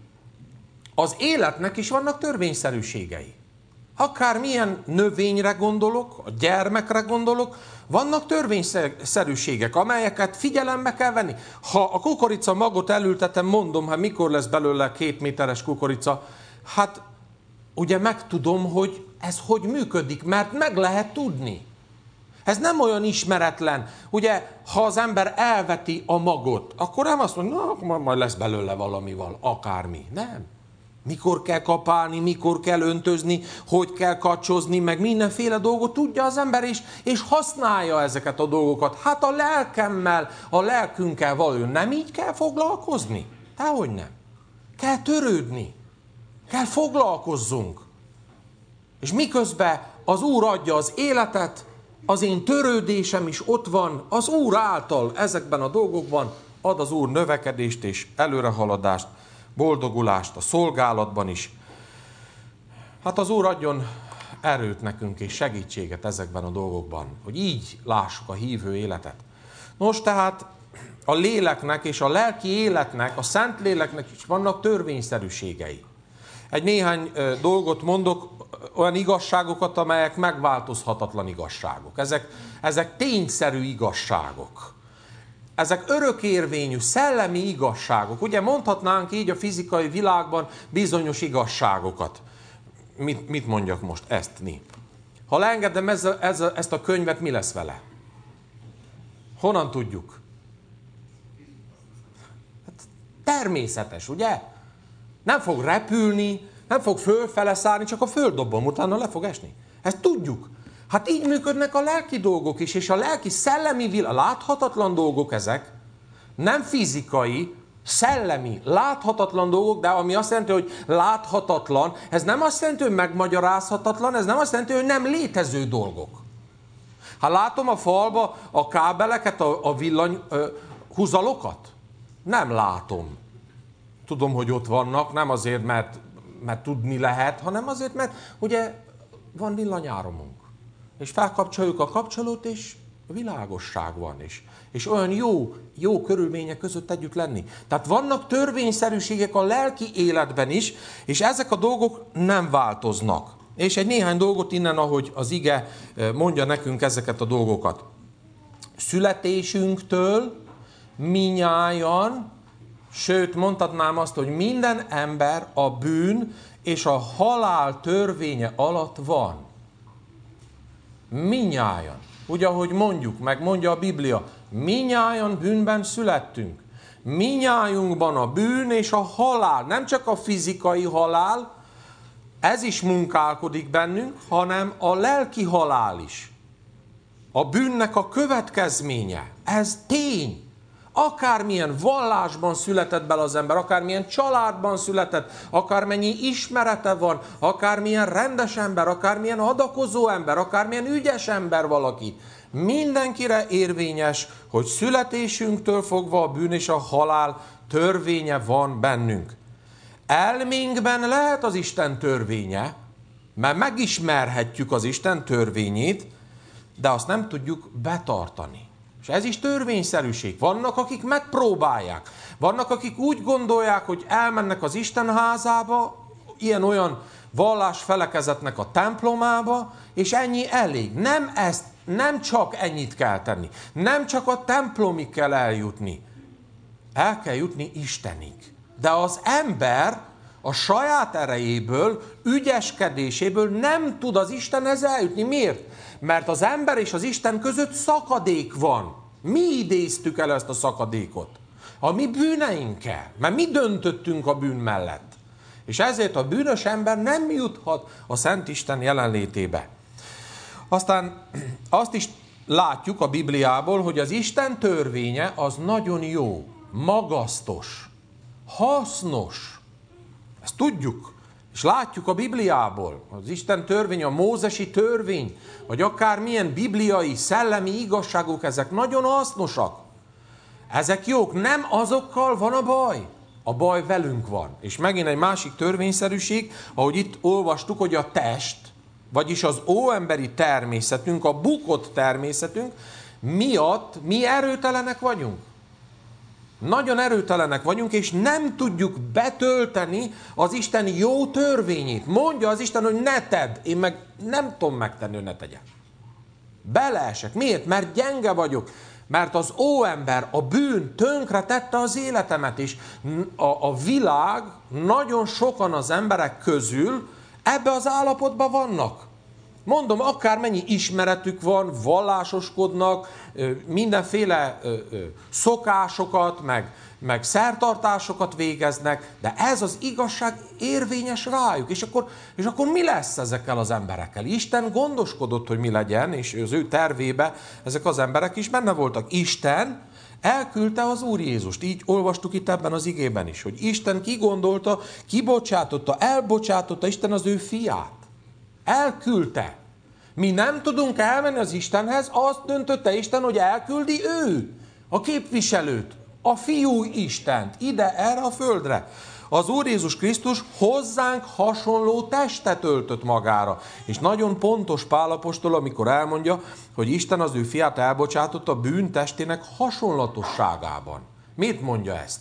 az életnek is vannak törvényszerűségei. Akármilyen növényre gondolok, a gyermekre gondolok, vannak törvényszerűségek, amelyeket figyelembe kell venni. Ha a kukorica magot elültetem, mondom, hát mikor lesz belőle két méteres kukorica, hát ugye megtudom, hogy ez hogy működik, mert meg lehet tudni. Ez nem olyan ismeretlen. Ugye, ha az ember elveti a magot, akkor nem azt mondja, na, majd lesz belőle valamival, akármi. Nem. Mikor kell kapálni, mikor kell öntözni, hogy kell kacsozni, meg mindenféle dolgot tudja az ember, és, és használja ezeket a dolgokat. Hát a lelkemmel, a lelkünkkel való, nem így kell foglalkozni? Dehogy nem. Kell törődni. Kell foglalkozzunk. És miközben az Úr adja az életet, az én törődésem is ott van, az Úr által ezekben a dolgokban ad az Úr növekedést és előrehaladást, boldogulást a szolgálatban is. Hát az Úr adjon erőt nekünk és segítséget ezekben a dolgokban, hogy így lássuk a hívő életet. Nos, tehát a léleknek és a lelki életnek, a Szentléleknek is vannak törvényszerűségei. Egy néhány dolgot mondok, olyan igazságokat, amelyek megváltozhatatlan igazságok. Ezek, ezek tényszerű igazságok. Ezek örökérvényű, szellemi igazságok. Ugye mondhatnánk így a fizikai világban bizonyos igazságokat. Mit, mit mondjak most? Ezt mi? Ha leengedem ez a, ez a, ezt a könyvet, mi lesz vele? Honnan tudjuk? Hát természetes, ugye? Nem fog repülni, nem fog fölfele szállni, csak a földdobom, utána le fog esni. Ezt tudjuk. Hát így működnek a lelki dolgok is, és a lelki szellemi világ, láthatatlan dolgok ezek, nem fizikai, szellemi, láthatatlan dolgok, de ami azt jelenti, hogy láthatatlan, ez nem azt jelenti, hogy megmagyarázhatatlan, ez nem azt jelenti, hogy nem létező dolgok. Ha látom a falba a kábeleket, a, a villany ö, húzalokat, nem látom. Tudom, hogy ott vannak, nem azért, mert, mert tudni lehet, hanem azért, mert ugye van villanyáramunk. És felkapcsoljuk a kapcsolót, és világosság van is. És olyan jó, jó körülmények között együtt lenni. Tehát vannak törvényszerűségek a lelki életben is, és ezek a dolgok nem változnak. És egy néhány dolgot innen, ahogy az ige mondja nekünk ezeket a dolgokat. Születésünktől minnyájan, sőt mondhatnám azt, hogy minden ember a bűn és a halál törvénye alatt van. Minnyájan. Ugye, ahogy mondjuk, meg mondja a Biblia, minnyájan bűnben születtünk. Minnyájunkban a bűn és a halál, nem csak a fizikai halál, ez is munkálkodik bennünk, hanem a lelki halál is. A bűnnek a következménye, ez tény. Akármilyen vallásban született bele az ember, akármilyen családban született, akármennyi ismerete van, akármilyen rendes ember, akármilyen adakozó ember, akármilyen ügyes ember valaki, mindenkire érvényes, hogy születésünktől fogva a bűn és a halál törvénye van bennünk. Elménkben lehet az Isten törvénye, mert megismerhetjük az Isten törvényét, de azt nem tudjuk betartani. És ez is törvényszerűség. Vannak, akik megpróbálják. Vannak, akik úgy gondolják, hogy elmennek az Isten házába, ilyen-olyan vallás felekezetnek a templomába, és ennyi elég. Nem ezt, nem csak ennyit kell tenni. Nem csak a templomig kell eljutni. El kell jutni Istenig. De az ember a saját erejéből, ügyeskedéséből nem tud az Istenhez eljutni. Miért? Mert az ember és az Isten között szakadék van. Mi idéztük el ezt a szakadékot? A mi bűneinkkel. Mert mi döntöttünk a bűn mellett. És ezért a bűnös ember nem juthat a Szent Isten jelenlétébe. Aztán azt is látjuk a Bibliából, hogy az Isten törvénye az nagyon jó, magasztos, hasznos. Ezt tudjuk, és látjuk a Bibliából. Az Isten törvény, a mózesi törvény, vagy akármilyen bibliai, szellemi igazságok, ezek nagyon hasznosak. Ezek jók, nem azokkal van a baj. A baj velünk van. És megint egy másik törvényszerűség, ahogy itt olvastuk, hogy a test, vagyis az óemberi természetünk, a bukott természetünk miatt mi erőtelenek vagyunk. Nagyon erőtelenek vagyunk, és nem tudjuk betölteni az Isten jó törvényét. Mondja az Isten, hogy ne tedd, én meg nem tudom megtenni, hogy ne tegyek. Beleesek. Miért? Mert gyenge vagyok. Mert az óember, a bűn tönkre tette az életemet, és a, a világ, nagyon sokan az emberek közül ebbe az állapotban vannak. Mondom, akármennyi ismeretük van, vallásoskodnak, mindenféle szokásokat, meg, meg szertartásokat végeznek, de ez az igazság érvényes rájuk. És akkor, és akkor mi lesz ezekkel az emberekkel? Isten gondoskodott, hogy mi legyen, és az ő tervébe ezek az emberek is benne voltak. Isten elküldte az Úr Jézust. Így olvastuk itt ebben az igében is, hogy Isten kigondolta, kibocsátotta, elbocsátotta Isten az ő fiát. Elküldte. Mi nem tudunk elmenni az Istenhez, azt döntötte Isten, hogy elküldi ő, a képviselőt, a fiú Istent, ide, erre a földre. Az Úr Jézus Krisztus hozzánk hasonló testet öltött magára. És nagyon pontos Pál apostol, amikor elmondja, hogy Isten az ő fiát elbocsátotta a bűn testének hasonlatosságában. Miért mondja ezt?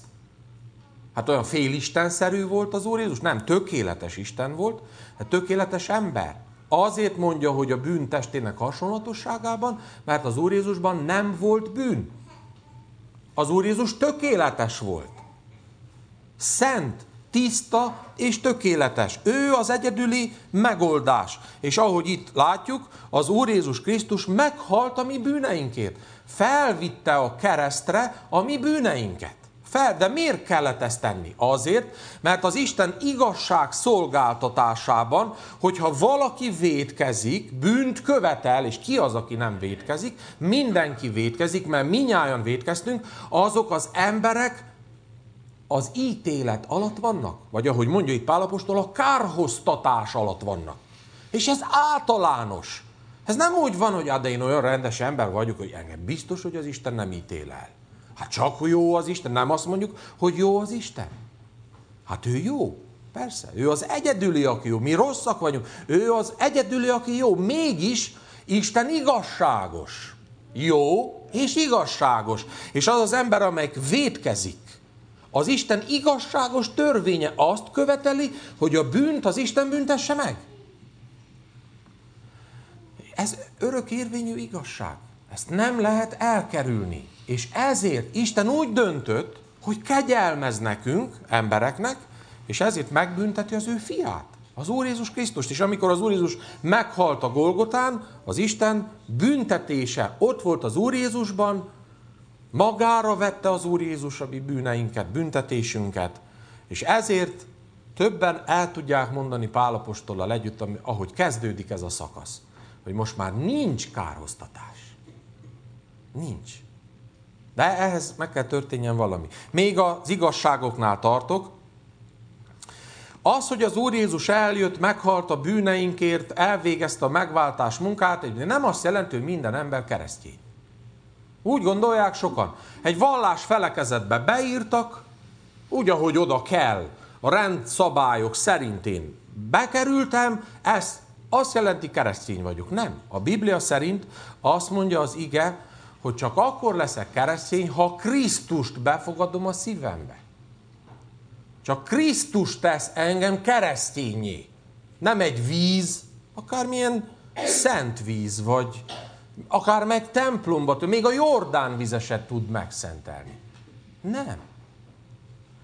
Hát olyan félistenszerű volt az Úr Jézus? Nem, tökéletes Isten volt, hát tökéletes ember. Azért mondja, hogy a bűn testének hasonlatosságában, mert az Úr Jézusban nem volt bűn. Az Úr Jézus tökéletes volt. Szent, tiszta és tökéletes. Ő az egyedüli megoldás. És ahogy itt látjuk, az Úr Jézus Krisztus meghalt a mi bűneinkért. Felvitte a keresztre a mi bűneinket. Fel, de miért kellett ezt tenni? Azért, mert az Isten igazság szolgáltatásában, hogyha valaki vétkezik, bűnt követel, és ki az, aki nem vétkezik? Mindenki vétkezik, mert minnyájan vétkeztünk, azok az emberek az ítélet alatt vannak. Vagy ahogy mondja itt Pál apostol, a kárhoztatás alatt vannak. És ez általános. Ez nem úgy van, hogy de én olyan rendes ember vagyok, hogy engem biztos, hogy az Isten nem ítél el. Hát csak jó az Isten, nem azt mondjuk, hogy jó az Isten. Hát ő jó, persze. Ő az egyedüli, aki jó. Mi rosszak vagyunk. Ő az egyedüli, aki jó. Mégis Isten igazságos. Jó és igazságos. És az az ember, amelyik vétkezik, az Isten igazságos törvénye azt követeli, hogy a bűnt az Isten büntesse meg. Ez örökérvényű igazság. Ezt nem lehet elkerülni. És ezért Isten úgy döntött, hogy kegyelmez nekünk, embereknek, és ezért megbünteti az ő fiát, az Úr Jézus Krisztust. És amikor az Úr Jézus meghalt a Golgotán, az Isten büntetése ott volt az Úr Jézusban, magára vette az Úr Jézus a mi bűneinket, büntetésünket, és ezért többen el tudják mondani Pál apostollal együtt, ahogy kezdődik ez a szakasz, hogy most már nincs kárhoztatás. Nincs. De ehhez meg kell történjen valami. Még az igazságoknál tartok. Az, hogy az Úr Jézus eljött, meghalt a bűneinkért, elvégezte a megváltás munkát, nem azt jelenti, hogy minden ember keresztény. Úgy gondolják sokan. Egy vallás felekezetbe beírtak, úgy, ahogy oda kell, a rendszabályok szerint én bekerültem, ez azt jelenti, keresztény vagyok. Nem. A Biblia szerint azt mondja az ige, hogy csak akkor leszek keresztény, ha Krisztust befogadom a szívembe. Csak Krisztus tesz engem keresztényé. Nem egy víz, akármilyen szent víz, vagy akár meg templomba, még a Jordán vizeset tud megszentelni. Nem.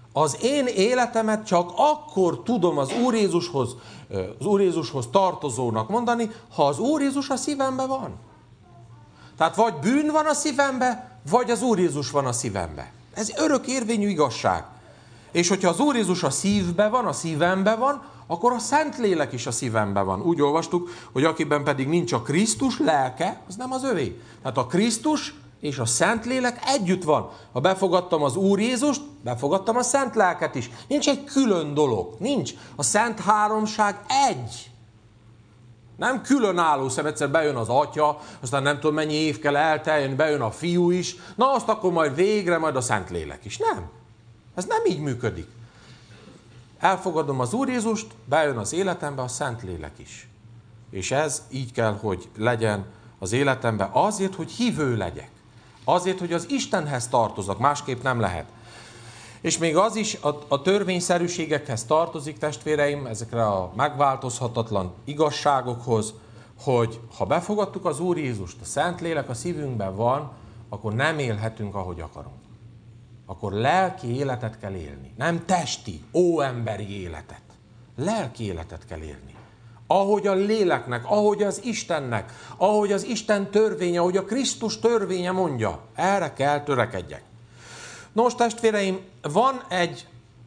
Az én életemet csak akkor tudom az Úr Jézushoz, az Úr Jézushoz tartozónak mondani, ha az Úr Jézus a szívemben van. Tehát vagy bűn van a szívemben, vagy az Úr Jézus van a szívemben. Ez örök érvényű igazság. És hogyha az Úr Jézus a szívben van, a szívemben van, akkor a Szentlélek is a szívemben van. Úgy olvastuk, hogy akiben pedig nincs a Krisztus lelke, az nem az övé. Tehát a Krisztus és a Szentlélek együtt van. Ha befogadtam az Úr Jézust, befogadtam a Szent Lelket is. Nincs egy külön dolog. Nincs. A Szent Háromság egy. Nem különálló szem, egyszer bejön az Atya, aztán nem tudom mennyi év kell elteljen, bejön a Fiú is, na azt akkor majd végre, majd a Szentlélek is. Nem. Ez nem így működik. Elfogadom az Úr Jézust, bejön az életembe a Szentlélek is. És ez így kell, hogy legyen az életemben azért, hogy hívő legyek. Azért, hogy az Istenhez tartozok, másképp nem lehet. És még az is a, a törvényszerűségekhez tartozik, testvéreim, ezekre a megváltozhatatlan igazságokhoz, hogy ha befogadtuk az Úr Jézust, a Szentlélek a szívünkben van, akkor nem élhetünk, ahogy akarunk. Akkor lelki életet kell élni. Nem testi, óemberi életet. Lelki életet kell élni. Ahogy a léleknek, ahogy az Istennek, ahogy az Isten törvénye, ahogy a Krisztus törvénye mondja. Erre kell törekedjek. Nos, testvéreim, van egy,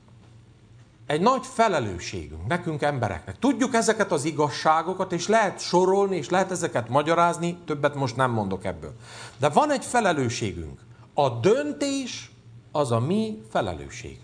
egy nagy felelősségünk, nekünk embereknek. Tudjuk ezeket az igazságokat, és lehet sorolni, és lehet ezeket magyarázni, többet most nem mondok ebből. De van egy felelősségünk. A döntés az a mi felelősségünk.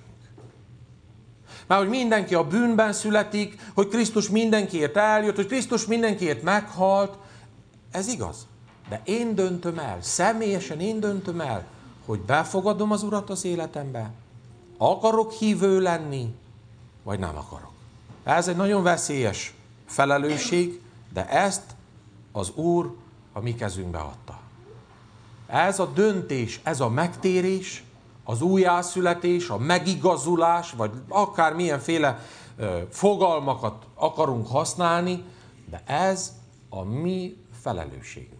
Mert hogy mindenki a bűnben születik, hogy Krisztus mindenkiért eljött, hogy Krisztus mindenkiért meghalt, ez igaz. De én döntöm el, személyesen én döntöm el, hogy befogadom az Urat az életembe, akarok hívő lenni, vagy nem akarok. Ez egy nagyon veszélyes felelősség, de ezt az Úr a mi kezünkbe adta. Ez a döntés, ez a megtérés, az újjászületés, a megigazulás, vagy akár milyenféle fogalmakat akarunk használni, de ez a mi felelősségünk.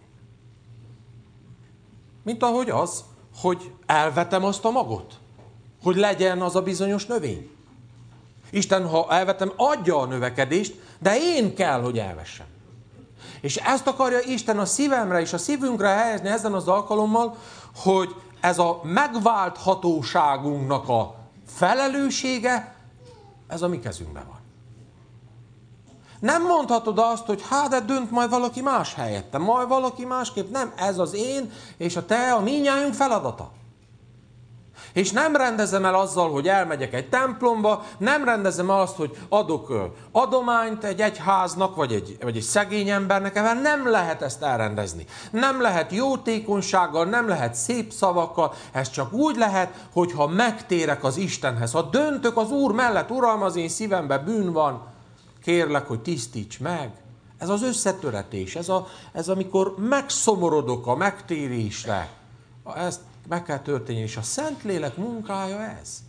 Mint ahogy az, hogy elvetem azt a magot, hogy legyen az a bizonyos növény. Isten, ha elvetem, adja a növekedést, de én kell, hogy elvessem. És ezt akarja Isten a szívemre és a szívünkre helyezni ezen az alkalommal, hogy ez a megválthatóságunknak a felelőssége, ez a mi kezünkben van. Nem mondhatod azt, hogy hát, de dönt majd valaki más helyette, majd valaki másképp. Nem, ez az én és a te, a mindnyájunk feladata. És nem rendezem el azzal, hogy elmegyek egy templomba, nem rendezem el azt, hogy adok adományt egy egyháznak, vagy egy, vagy egy szegény embernek, mert nem lehet ezt elrendezni. Nem lehet jótékonysággal, nem lehet szép szavakkal, ez csak úgy lehet, hogyha megtérek az Istenhez. Ha döntök az Úr mellett, Uram, az én szívemben bűn van, kérlek, hogy tisztíts meg. Ez az összetöretés, ez, a, ez amikor megszomorodok a megtérésre. Ezt meg kell történni, és a Szentlélek munkája ez.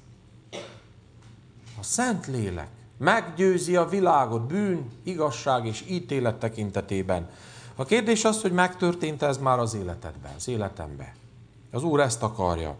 A Szentlélek meggyőzi a világot bűn, igazság és ítélet tekintetében. A kérdés az, hogy megtörtént ez már az életedben, az életemben. Az Úr ezt akarja.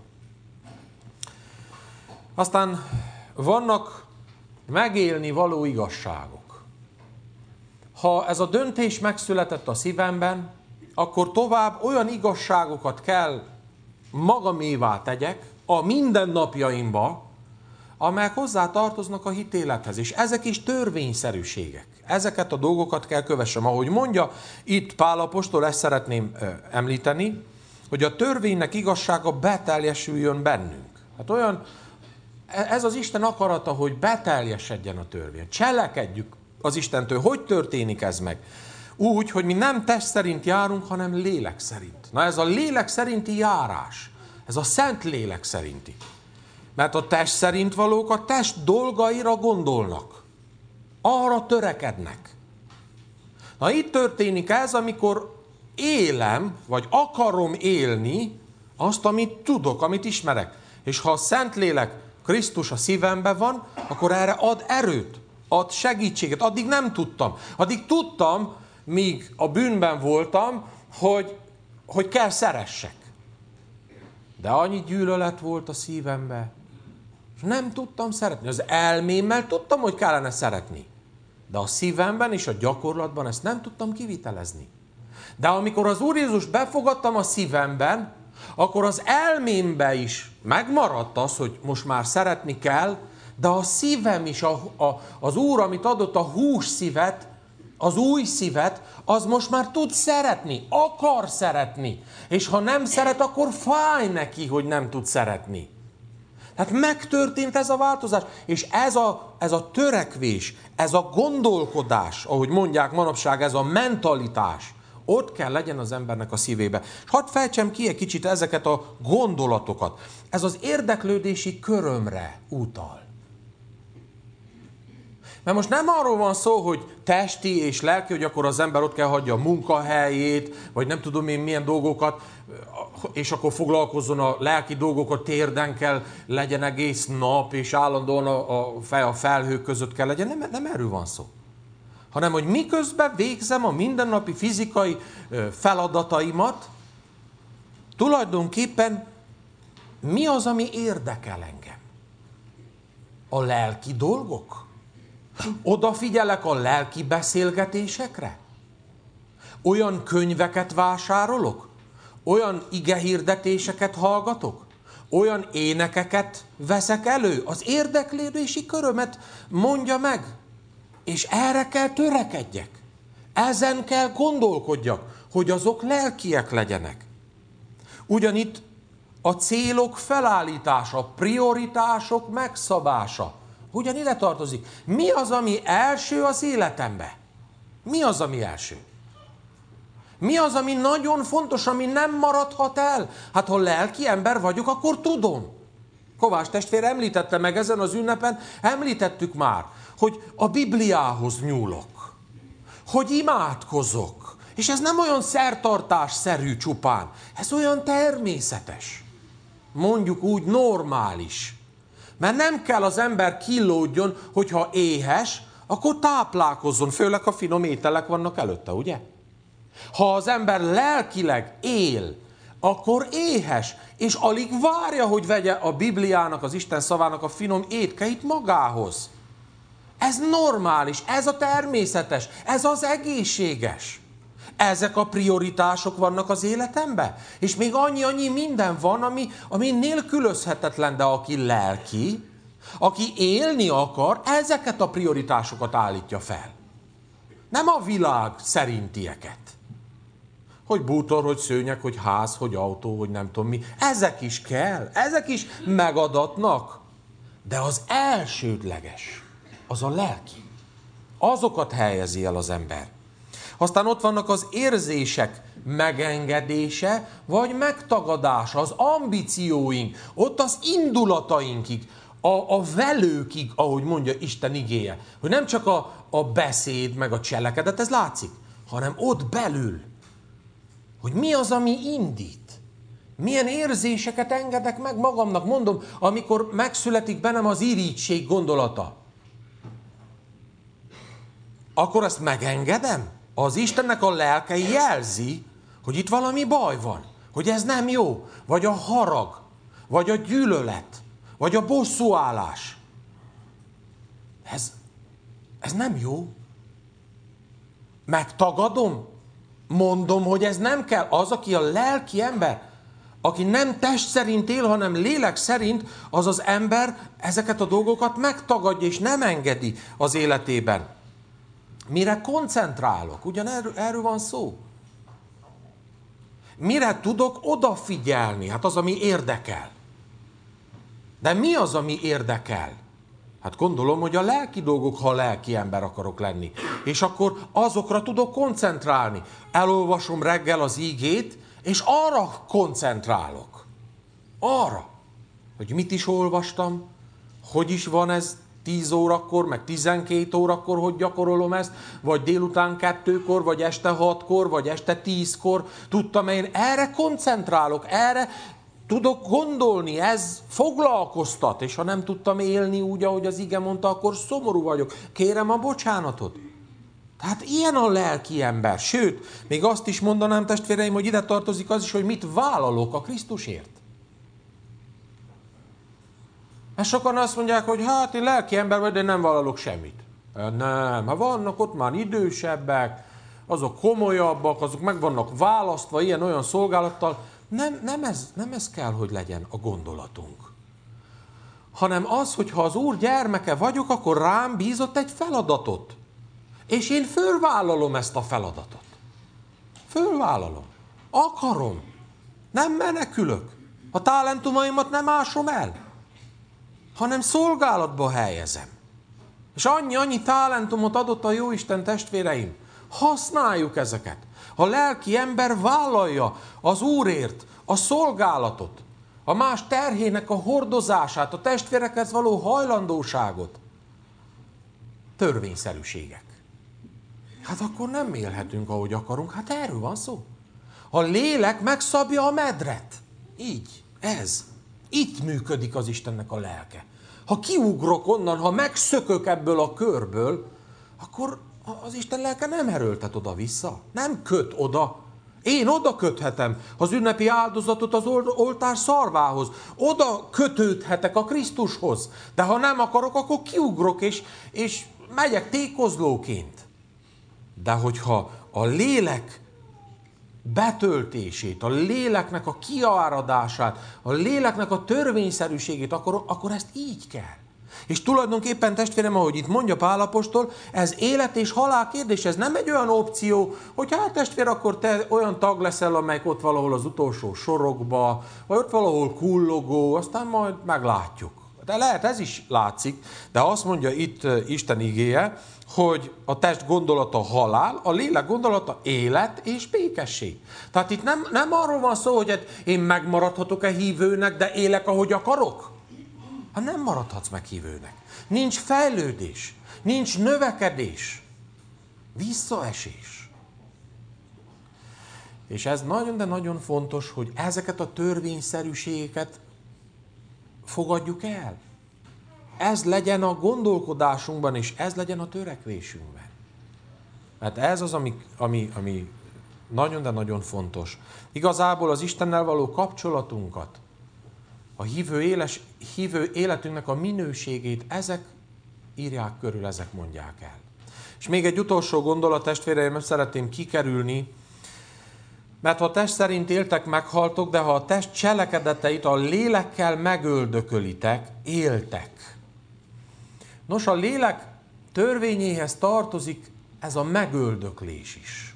Aztán vannak megélni való igazságok. Ha ez a döntés megszületett a szívemben, akkor tovább olyan igazságokat kell magamévá tegyek a mindennapjaimba, amelyek hozzá tartoznak a hitélethez. És ezek is törvényszerűségek. Ezeket a dolgokat kell kövessem. Ahogy mondja itt Pál apostol, ezt szeretném ö, említeni, hogy a törvénynek igazsága beteljesüljön bennünk. Hát olyan, ez az Isten akarata, hogy beteljesedjen a törvény. Cselekedjük az Istentől. Hogy történik ez meg? Úgy, hogy mi nem test szerint járunk, hanem lélek szerint. Na ez a lélek szerinti járás, ez a szent lélek szerinti. Mert a test szerint valók a test dolgaira gondolnak. Arra törekednek. Na itt történik ez, amikor élem, vagy akarom élni azt, amit tudok, amit ismerek. És ha a Szentlélek, Krisztus a szívemben van, akkor erre ad erőt, ad segítséget. Addig nem tudtam. Addig tudtam, míg a bűnben voltam, hogy, hogy kell szeressek. De annyi gyűlölet volt a szívembe, És nem tudtam szeretni. Az elmémmel tudtam, hogy kellene szeretni. De a szívemben és a gyakorlatban ezt nem tudtam kivitelezni. De amikor az Úr Jézust befogadtam a szívemben, akkor az elmémbe is megmaradt az, hogy most már szeretni kell, de a szívem is, a, a, az Úr, amit adott a hús szívet, az új szívet, az most már tud szeretni, akar szeretni. És ha nem szeret, akkor fáj neki, hogy nem tud szeretni. Tehát megtörtént ez a változás, és ez a, ez a törekvés, ez a gondolkodás, ahogy mondják manapság, ez a mentalitás, ott kell legyen az embernek a szívébe. És hadd fejtsem ki egy kicsit ezeket a gondolatokat. Ez az érdeklődési körömre utal. Mert most nem arról van szó, hogy testi és lelki, hogy akkor az ember ott kell hagyja a munkahelyét, vagy nem tudom én milyen dolgokat, és akkor foglalkozzon a lelki dolgokat, térden kell legyen egész nap, és állandóan a, a, fel, a felhők között kell legyen. Nem, nem erről van szó. Hanem, hogy miközben végzem a mindennapi fizikai feladataimat, tulajdonképpen mi az, ami érdekel engem? A lelki dolgok? Odafigyelek a lelki beszélgetésekre? Olyan könyveket vásárolok? Olyan igehirdetéseket hallgatok? Olyan énekeket veszek elő? Az érdeklődési körömet mondja meg. És erre kell törekedjek. Ezen kell gondolkodjak, hogy azok lelkiek legyenek. Ugyanitt a célok felállítása, a prioritások megszabása. Ugyan ide tartozik. Mi az, ami első az életemben? Mi az, ami első? Mi az, ami nagyon fontos, ami nem maradhat el? Hát ha lelki ember vagyok, akkor tudom. Kovács testvér említette meg ezen az ünnepen, említettük már, hogy a Bibliához nyúlok, hogy imádkozok. És ez nem olyan szertartásszerű csupán, ez olyan természetes. Mondjuk úgy normális. Mert nem kell az ember killódjon, hogyha éhes, akkor táplálkozzon, főleg ha finom ételek vannak előtte, ugye? Ha az ember lelkileg él, akkor éhes, és alig várja, hogy vegye a Bibliának, az Isten szavának a finom étkeit magához. Ez normális, ez a természetes, ez az egészséges. Ezek a prioritások vannak az életemben. És még annyi-annyi minden van, ami, ami nélkülözhetetlen, de aki lelki, aki élni akar, ezeket a prioritásokat állítja fel. Nem a világ szerintieket. Hogy bútor, hogy szőnyeg, hogy ház, hogy autó, hogy nem tudom mi. Ezek is kell, ezek is megadatnak. De az elsődleges, az a lelki. Azokat helyezi el az ember. Aztán ott vannak az érzések megengedése, vagy megtagadása, az ambícióink, ott az indulatainkig, a, a velőkig, ahogy mondja Isten igéje. Hogy nem csak a, a beszéd, meg a cselekedet, ez látszik, hanem ott belül. Hogy mi az, ami indít. Milyen érzéseket engedek meg magamnak. Mondom, amikor megszületik bennem az irigység gondolata, akkor ezt megengedem? Az Istennek a lelke jelzi, hogy itt valami baj van, hogy ez nem jó, vagy a harag, vagy a gyűlölet, vagy a bosszúállás. Ez, ez nem jó. Megtagadom, mondom, hogy ez nem kell. Az, aki a lelki ember, aki nem test szerint él, hanem lélek szerint, az az ember ezeket a dolgokat megtagadja, és nem engedi az életében. Mire koncentrálok? Ugyan erről, erről van szó. Mire tudok odafigyelni? Hát az, ami érdekel. De mi az, ami érdekel? Hát gondolom, hogy a lelki dolgok, ha lelki ember akarok lenni. És akkor azokra tudok koncentrálni. Elolvasom reggel az ígét, és arra koncentrálok. Arra, hogy mit is olvastam, hogy is van ez tíz órakor, meg tizenkét órakor, hogy gyakorolom ezt, vagy délután kettőkor, vagy este hatkor, vagy este tízkor. Tudtam, én erre koncentrálok, erre tudok gondolni, ez foglalkoztat, és ha nem tudtam élni úgy, ahogy az ige mondta, akkor szomorú vagyok. Kérem a bocsánatot. Tehát ilyen a lelki ember. Sőt, még azt is mondanám, testvéreim, hogy ide tartozik az is, hogy mit vállalok a Krisztusért. Hát sokan azt mondják, hogy hát én lelki ember vagy, de nem vállalok semmit. Nem, hát vannak ott már idősebbek, azok komolyabbak, azok meg vannak választva ilyen-olyan szolgálattal. Nem, nem, ez, nem ez kell, hogy legyen a gondolatunk. Hanem az, hogy ha az Úr gyermeke vagyok, akkor rám bízott egy feladatot. És én fölvállalom ezt a feladatot. Fölvállalom. Akarom. Nem menekülök. A talentumaimat nem ásom el, hanem szolgálatba helyezem. És annyi-annyi talentumot adott a Jóisten, testvéreim. Használjuk ezeket. A lelki ember vállalja az Úrért a szolgálatot, a más terhének a hordozását, a testvérekhez való hajlandóságot. Törvényszerűségek. Hát akkor nem élhetünk, ahogy akarunk. Hát erről van szó. A lélek megszabja a medret. Így, ez. Itt működik az Istennek a lelke. Ha kiugrok onnan, ha megszökök ebből a körből, akkor az Isten lelke nem erőltet oda-vissza. Nem köt oda. Én oda köthetem az ünnepi áldozatot az oltár szarvához. Oda kötődhetek a Krisztushoz. De ha nem akarok, akkor kiugrok, és, és megyek tékozlóként. De hogyha a lélek betöltését, a léleknek a kiáradását, a léleknek a törvényszerűségét, akkor, akkor ezt így kell. És tulajdonképpen, testvérem, ahogy itt mondja Pál apostol, ez élet és halál kérdés, ez nem egy olyan opció, hogy hát testvér, akkor te olyan tag leszel, amelyik ott valahol az utolsó sorokba, vagy ott valahol kullogó, aztán majd meglátjuk. De lehet ez is látszik, de azt mondja itt Isten igéje, hogy a test gondolata halál, a lélek gondolata élet és békesség. Tehát itt nem, nem arról van szó, hogy hát én megmaradhatok-e hívőnek, de élek, ahogy akarok. Hát nem maradhatsz meg hívőnek. Nincs fejlődés, nincs növekedés, visszaesés. És ez nagyon, de nagyon fontos, hogy ezeket a törvényszerűségeket fogadjuk el. Ez legyen a gondolkodásunkban, és ez legyen a törekvésünkben. Mert ez az, ami, ami, ami nagyon, de nagyon fontos. Igazából az Istennel való kapcsolatunkat, a hívő, éles, hívő életünknek a minőségét, ezek írják körül, ezek mondják el. És még egy utolsó gondolat, testvéreim, szeretném kikerülni, mert ha a test szerint éltek, meghaltok, de ha a test cselekedeteit a lélekkel megöldökölitek, éltek. Nos, a lélek törvényéhez tartozik ez a megöldöklés is.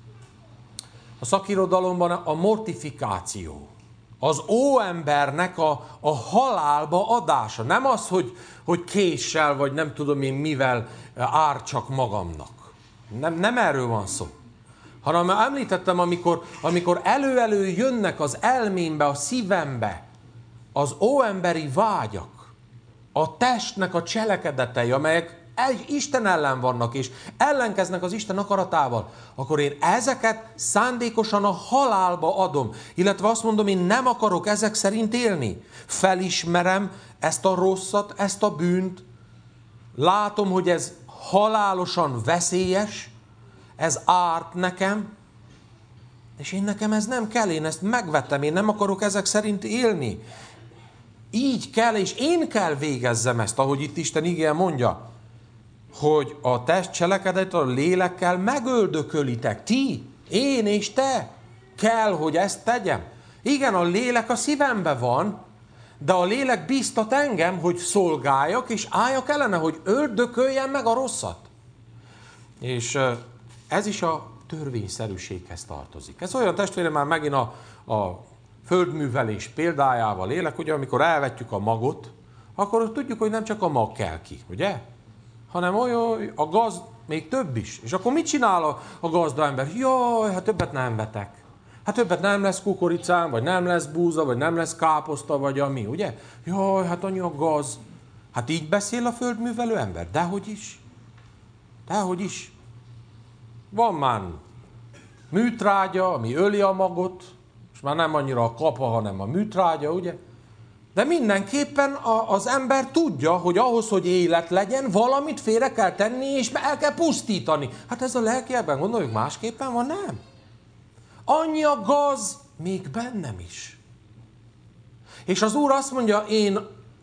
A szakirodalomban a mortifikáció, az óembernek a, a halálba adása. Nem az, hogy, hogy késsel, vagy nem tudom én mivel ártsak magamnak. Nem, nem erről van szó. Hanem említettem, amikor, amikor elő-elő jönnek az elmémbe, a szívembe az óemberi vágyak, a testnek a cselekedetei, amelyek Isten ellen vannak, és ellenkeznek az Isten akaratával, akkor én ezeket szándékosan a halálba adom. Illetve azt mondom, én nem akarok ezek szerint élni. Felismerem ezt a rosszat, ezt a bűnt, látom, hogy ez halálosan veszélyes, ez árt nekem, és én nekem ez nem kell, én ezt megvettem, én nem akarok ezek szerint élni. Így kell, és én kell végezzem ezt, ahogy itt Isten igéje mondja, hogy a test cselekedet a lélekkel megöldökölitek. Ti, én és te kell, hogy ezt tegyem. Igen, a lélek a szívemben van, de a lélek bíztat engem, hogy szolgáljak, és álljak ellene, hogy öldököljem meg a rosszat. És ez is a törvényszerűséghez tartozik. Ez olyan, testvérem, már megint a, a földművelés példájával élek, ugye, amikor elvetjük a magot, akkor tudjuk, hogy nem csak a mag kell ki, ugye? Hanem olyan, a gazd, még több is. És akkor mit csinál a, a gazda ember? Jaj, hát többet nem vetek. Hát többet nem lesz kukoricám, vagy nem lesz búza, vagy nem lesz káposzta, vagy ami, ugye? Jaj, hát annyi a gaz. Hát így beszél a földművelő ember? Dehogy is. Dehogy is. Van már műtrágya, ami öli a magot, és már nem annyira a kapa, hanem a műtrágya, ugye? De mindenképpen a, az ember tudja, hogy ahhoz, hogy élet legyen, valamit félre kell tenni, és el kell pusztítani. Hát ez a lelkiekben, gondoljuk, másképpen van, nem? Annyi a gaz, még bennem is. És az Úr azt mondja, én,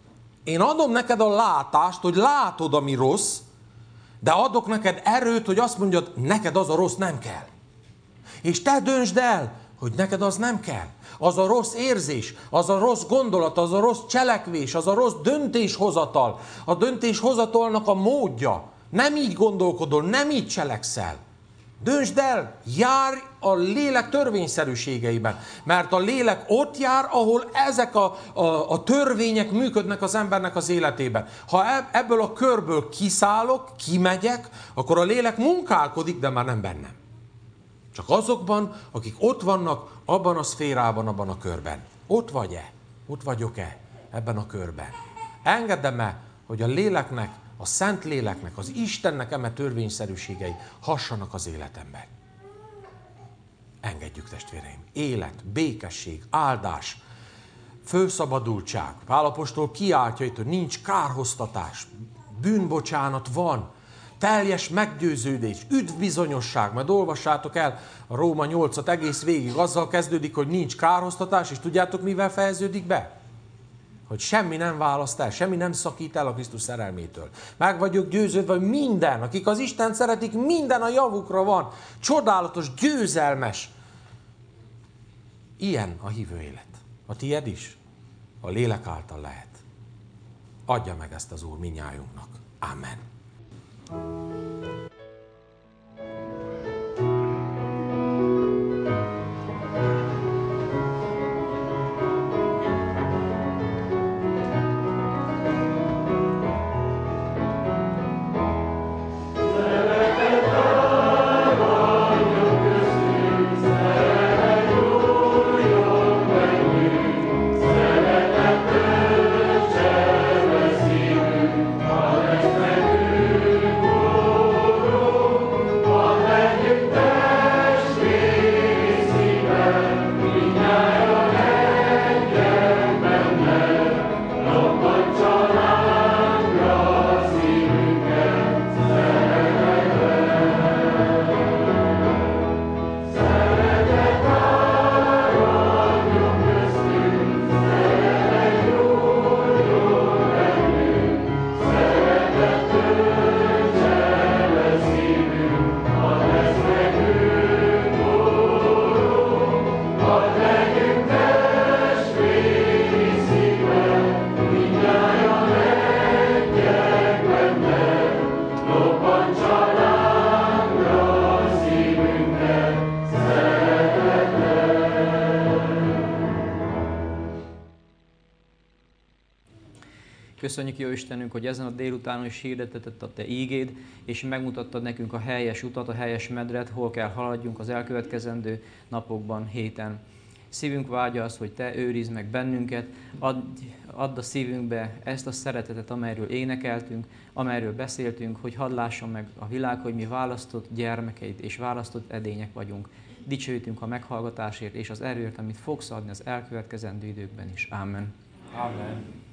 Én adom neked a látást, hogy látod, ami rossz, de adok neked erőt, hogy azt mondjad, neked az a rossz nem kell. És te döntsd el, hogy neked az nem kell. Az a rossz érzés, az a rossz gondolat, az a rossz cselekvés, az a rossz döntéshozatal, a döntéshozatalnak a módja. Nem így gondolkodol, nem így cselekszel. Döntsd el, járj a lélek törvényszerűségeiben, mert a lélek ott jár, ahol ezek a, a, a törvények működnek az embernek az életében. Ha ebből a körből kiszállok, kimegyek, akkor a lélek munkálkodik, de már nem bennem. Csak azokban, akik ott vannak, abban a szférában, abban a körben. Ott vagy-e? Ott vagyok-e? Ebben a körben. Engedem-e, hogy a léleknek, a Szent Léleknek, az Istennek eme törvényszerűségei hassanak az életemben. Engedjük, testvéreim. Élet, békesség, áldás, fölszabadultság. Pál apostol kiáltja itt, hogy nincs kárhoztatás, bűnbocsánat van, teljes meggyőződés, üdvbizonyosság. Majd olvassátok el a Róma nyolcat egész végig. Azzal kezdődik, hogy nincs kárhoztatás, és tudjátok, mivel fejeződik be? Hogy semmi nem választ el, semmi nem szakít el a Krisztus szerelmétől. Meg vagyok győződve, hogy minden, akik az Istent szeretik, minden a javukra van. Csodálatos, győzelmes. Ilyen a hívő élet. A tied is. A lélek által lehet. Adja meg ezt az Úr mindnyájunknak. Amen. Köszönjük, jó Istenünk, hogy ezen a délutánon is hirdetetted a Te ígéd, és megmutattad nekünk a helyes utat, a helyes medret, hol kell haladjunk az elkövetkezendő napokban, héten. Szívünk vágya az, hogy Te őrizd meg bennünket, add, add a szívünkbe ezt a szeretetet, amelyről énekeltünk, amelyről beszéltünk, hogy hadd lásson meg a világ, hogy mi választott gyermekeid és választott edények vagyunk. Dicsőítünk a meghallgatásért és az erőért, amit fogsz adni az elkövetkezendő időkben is. Amen. Amen.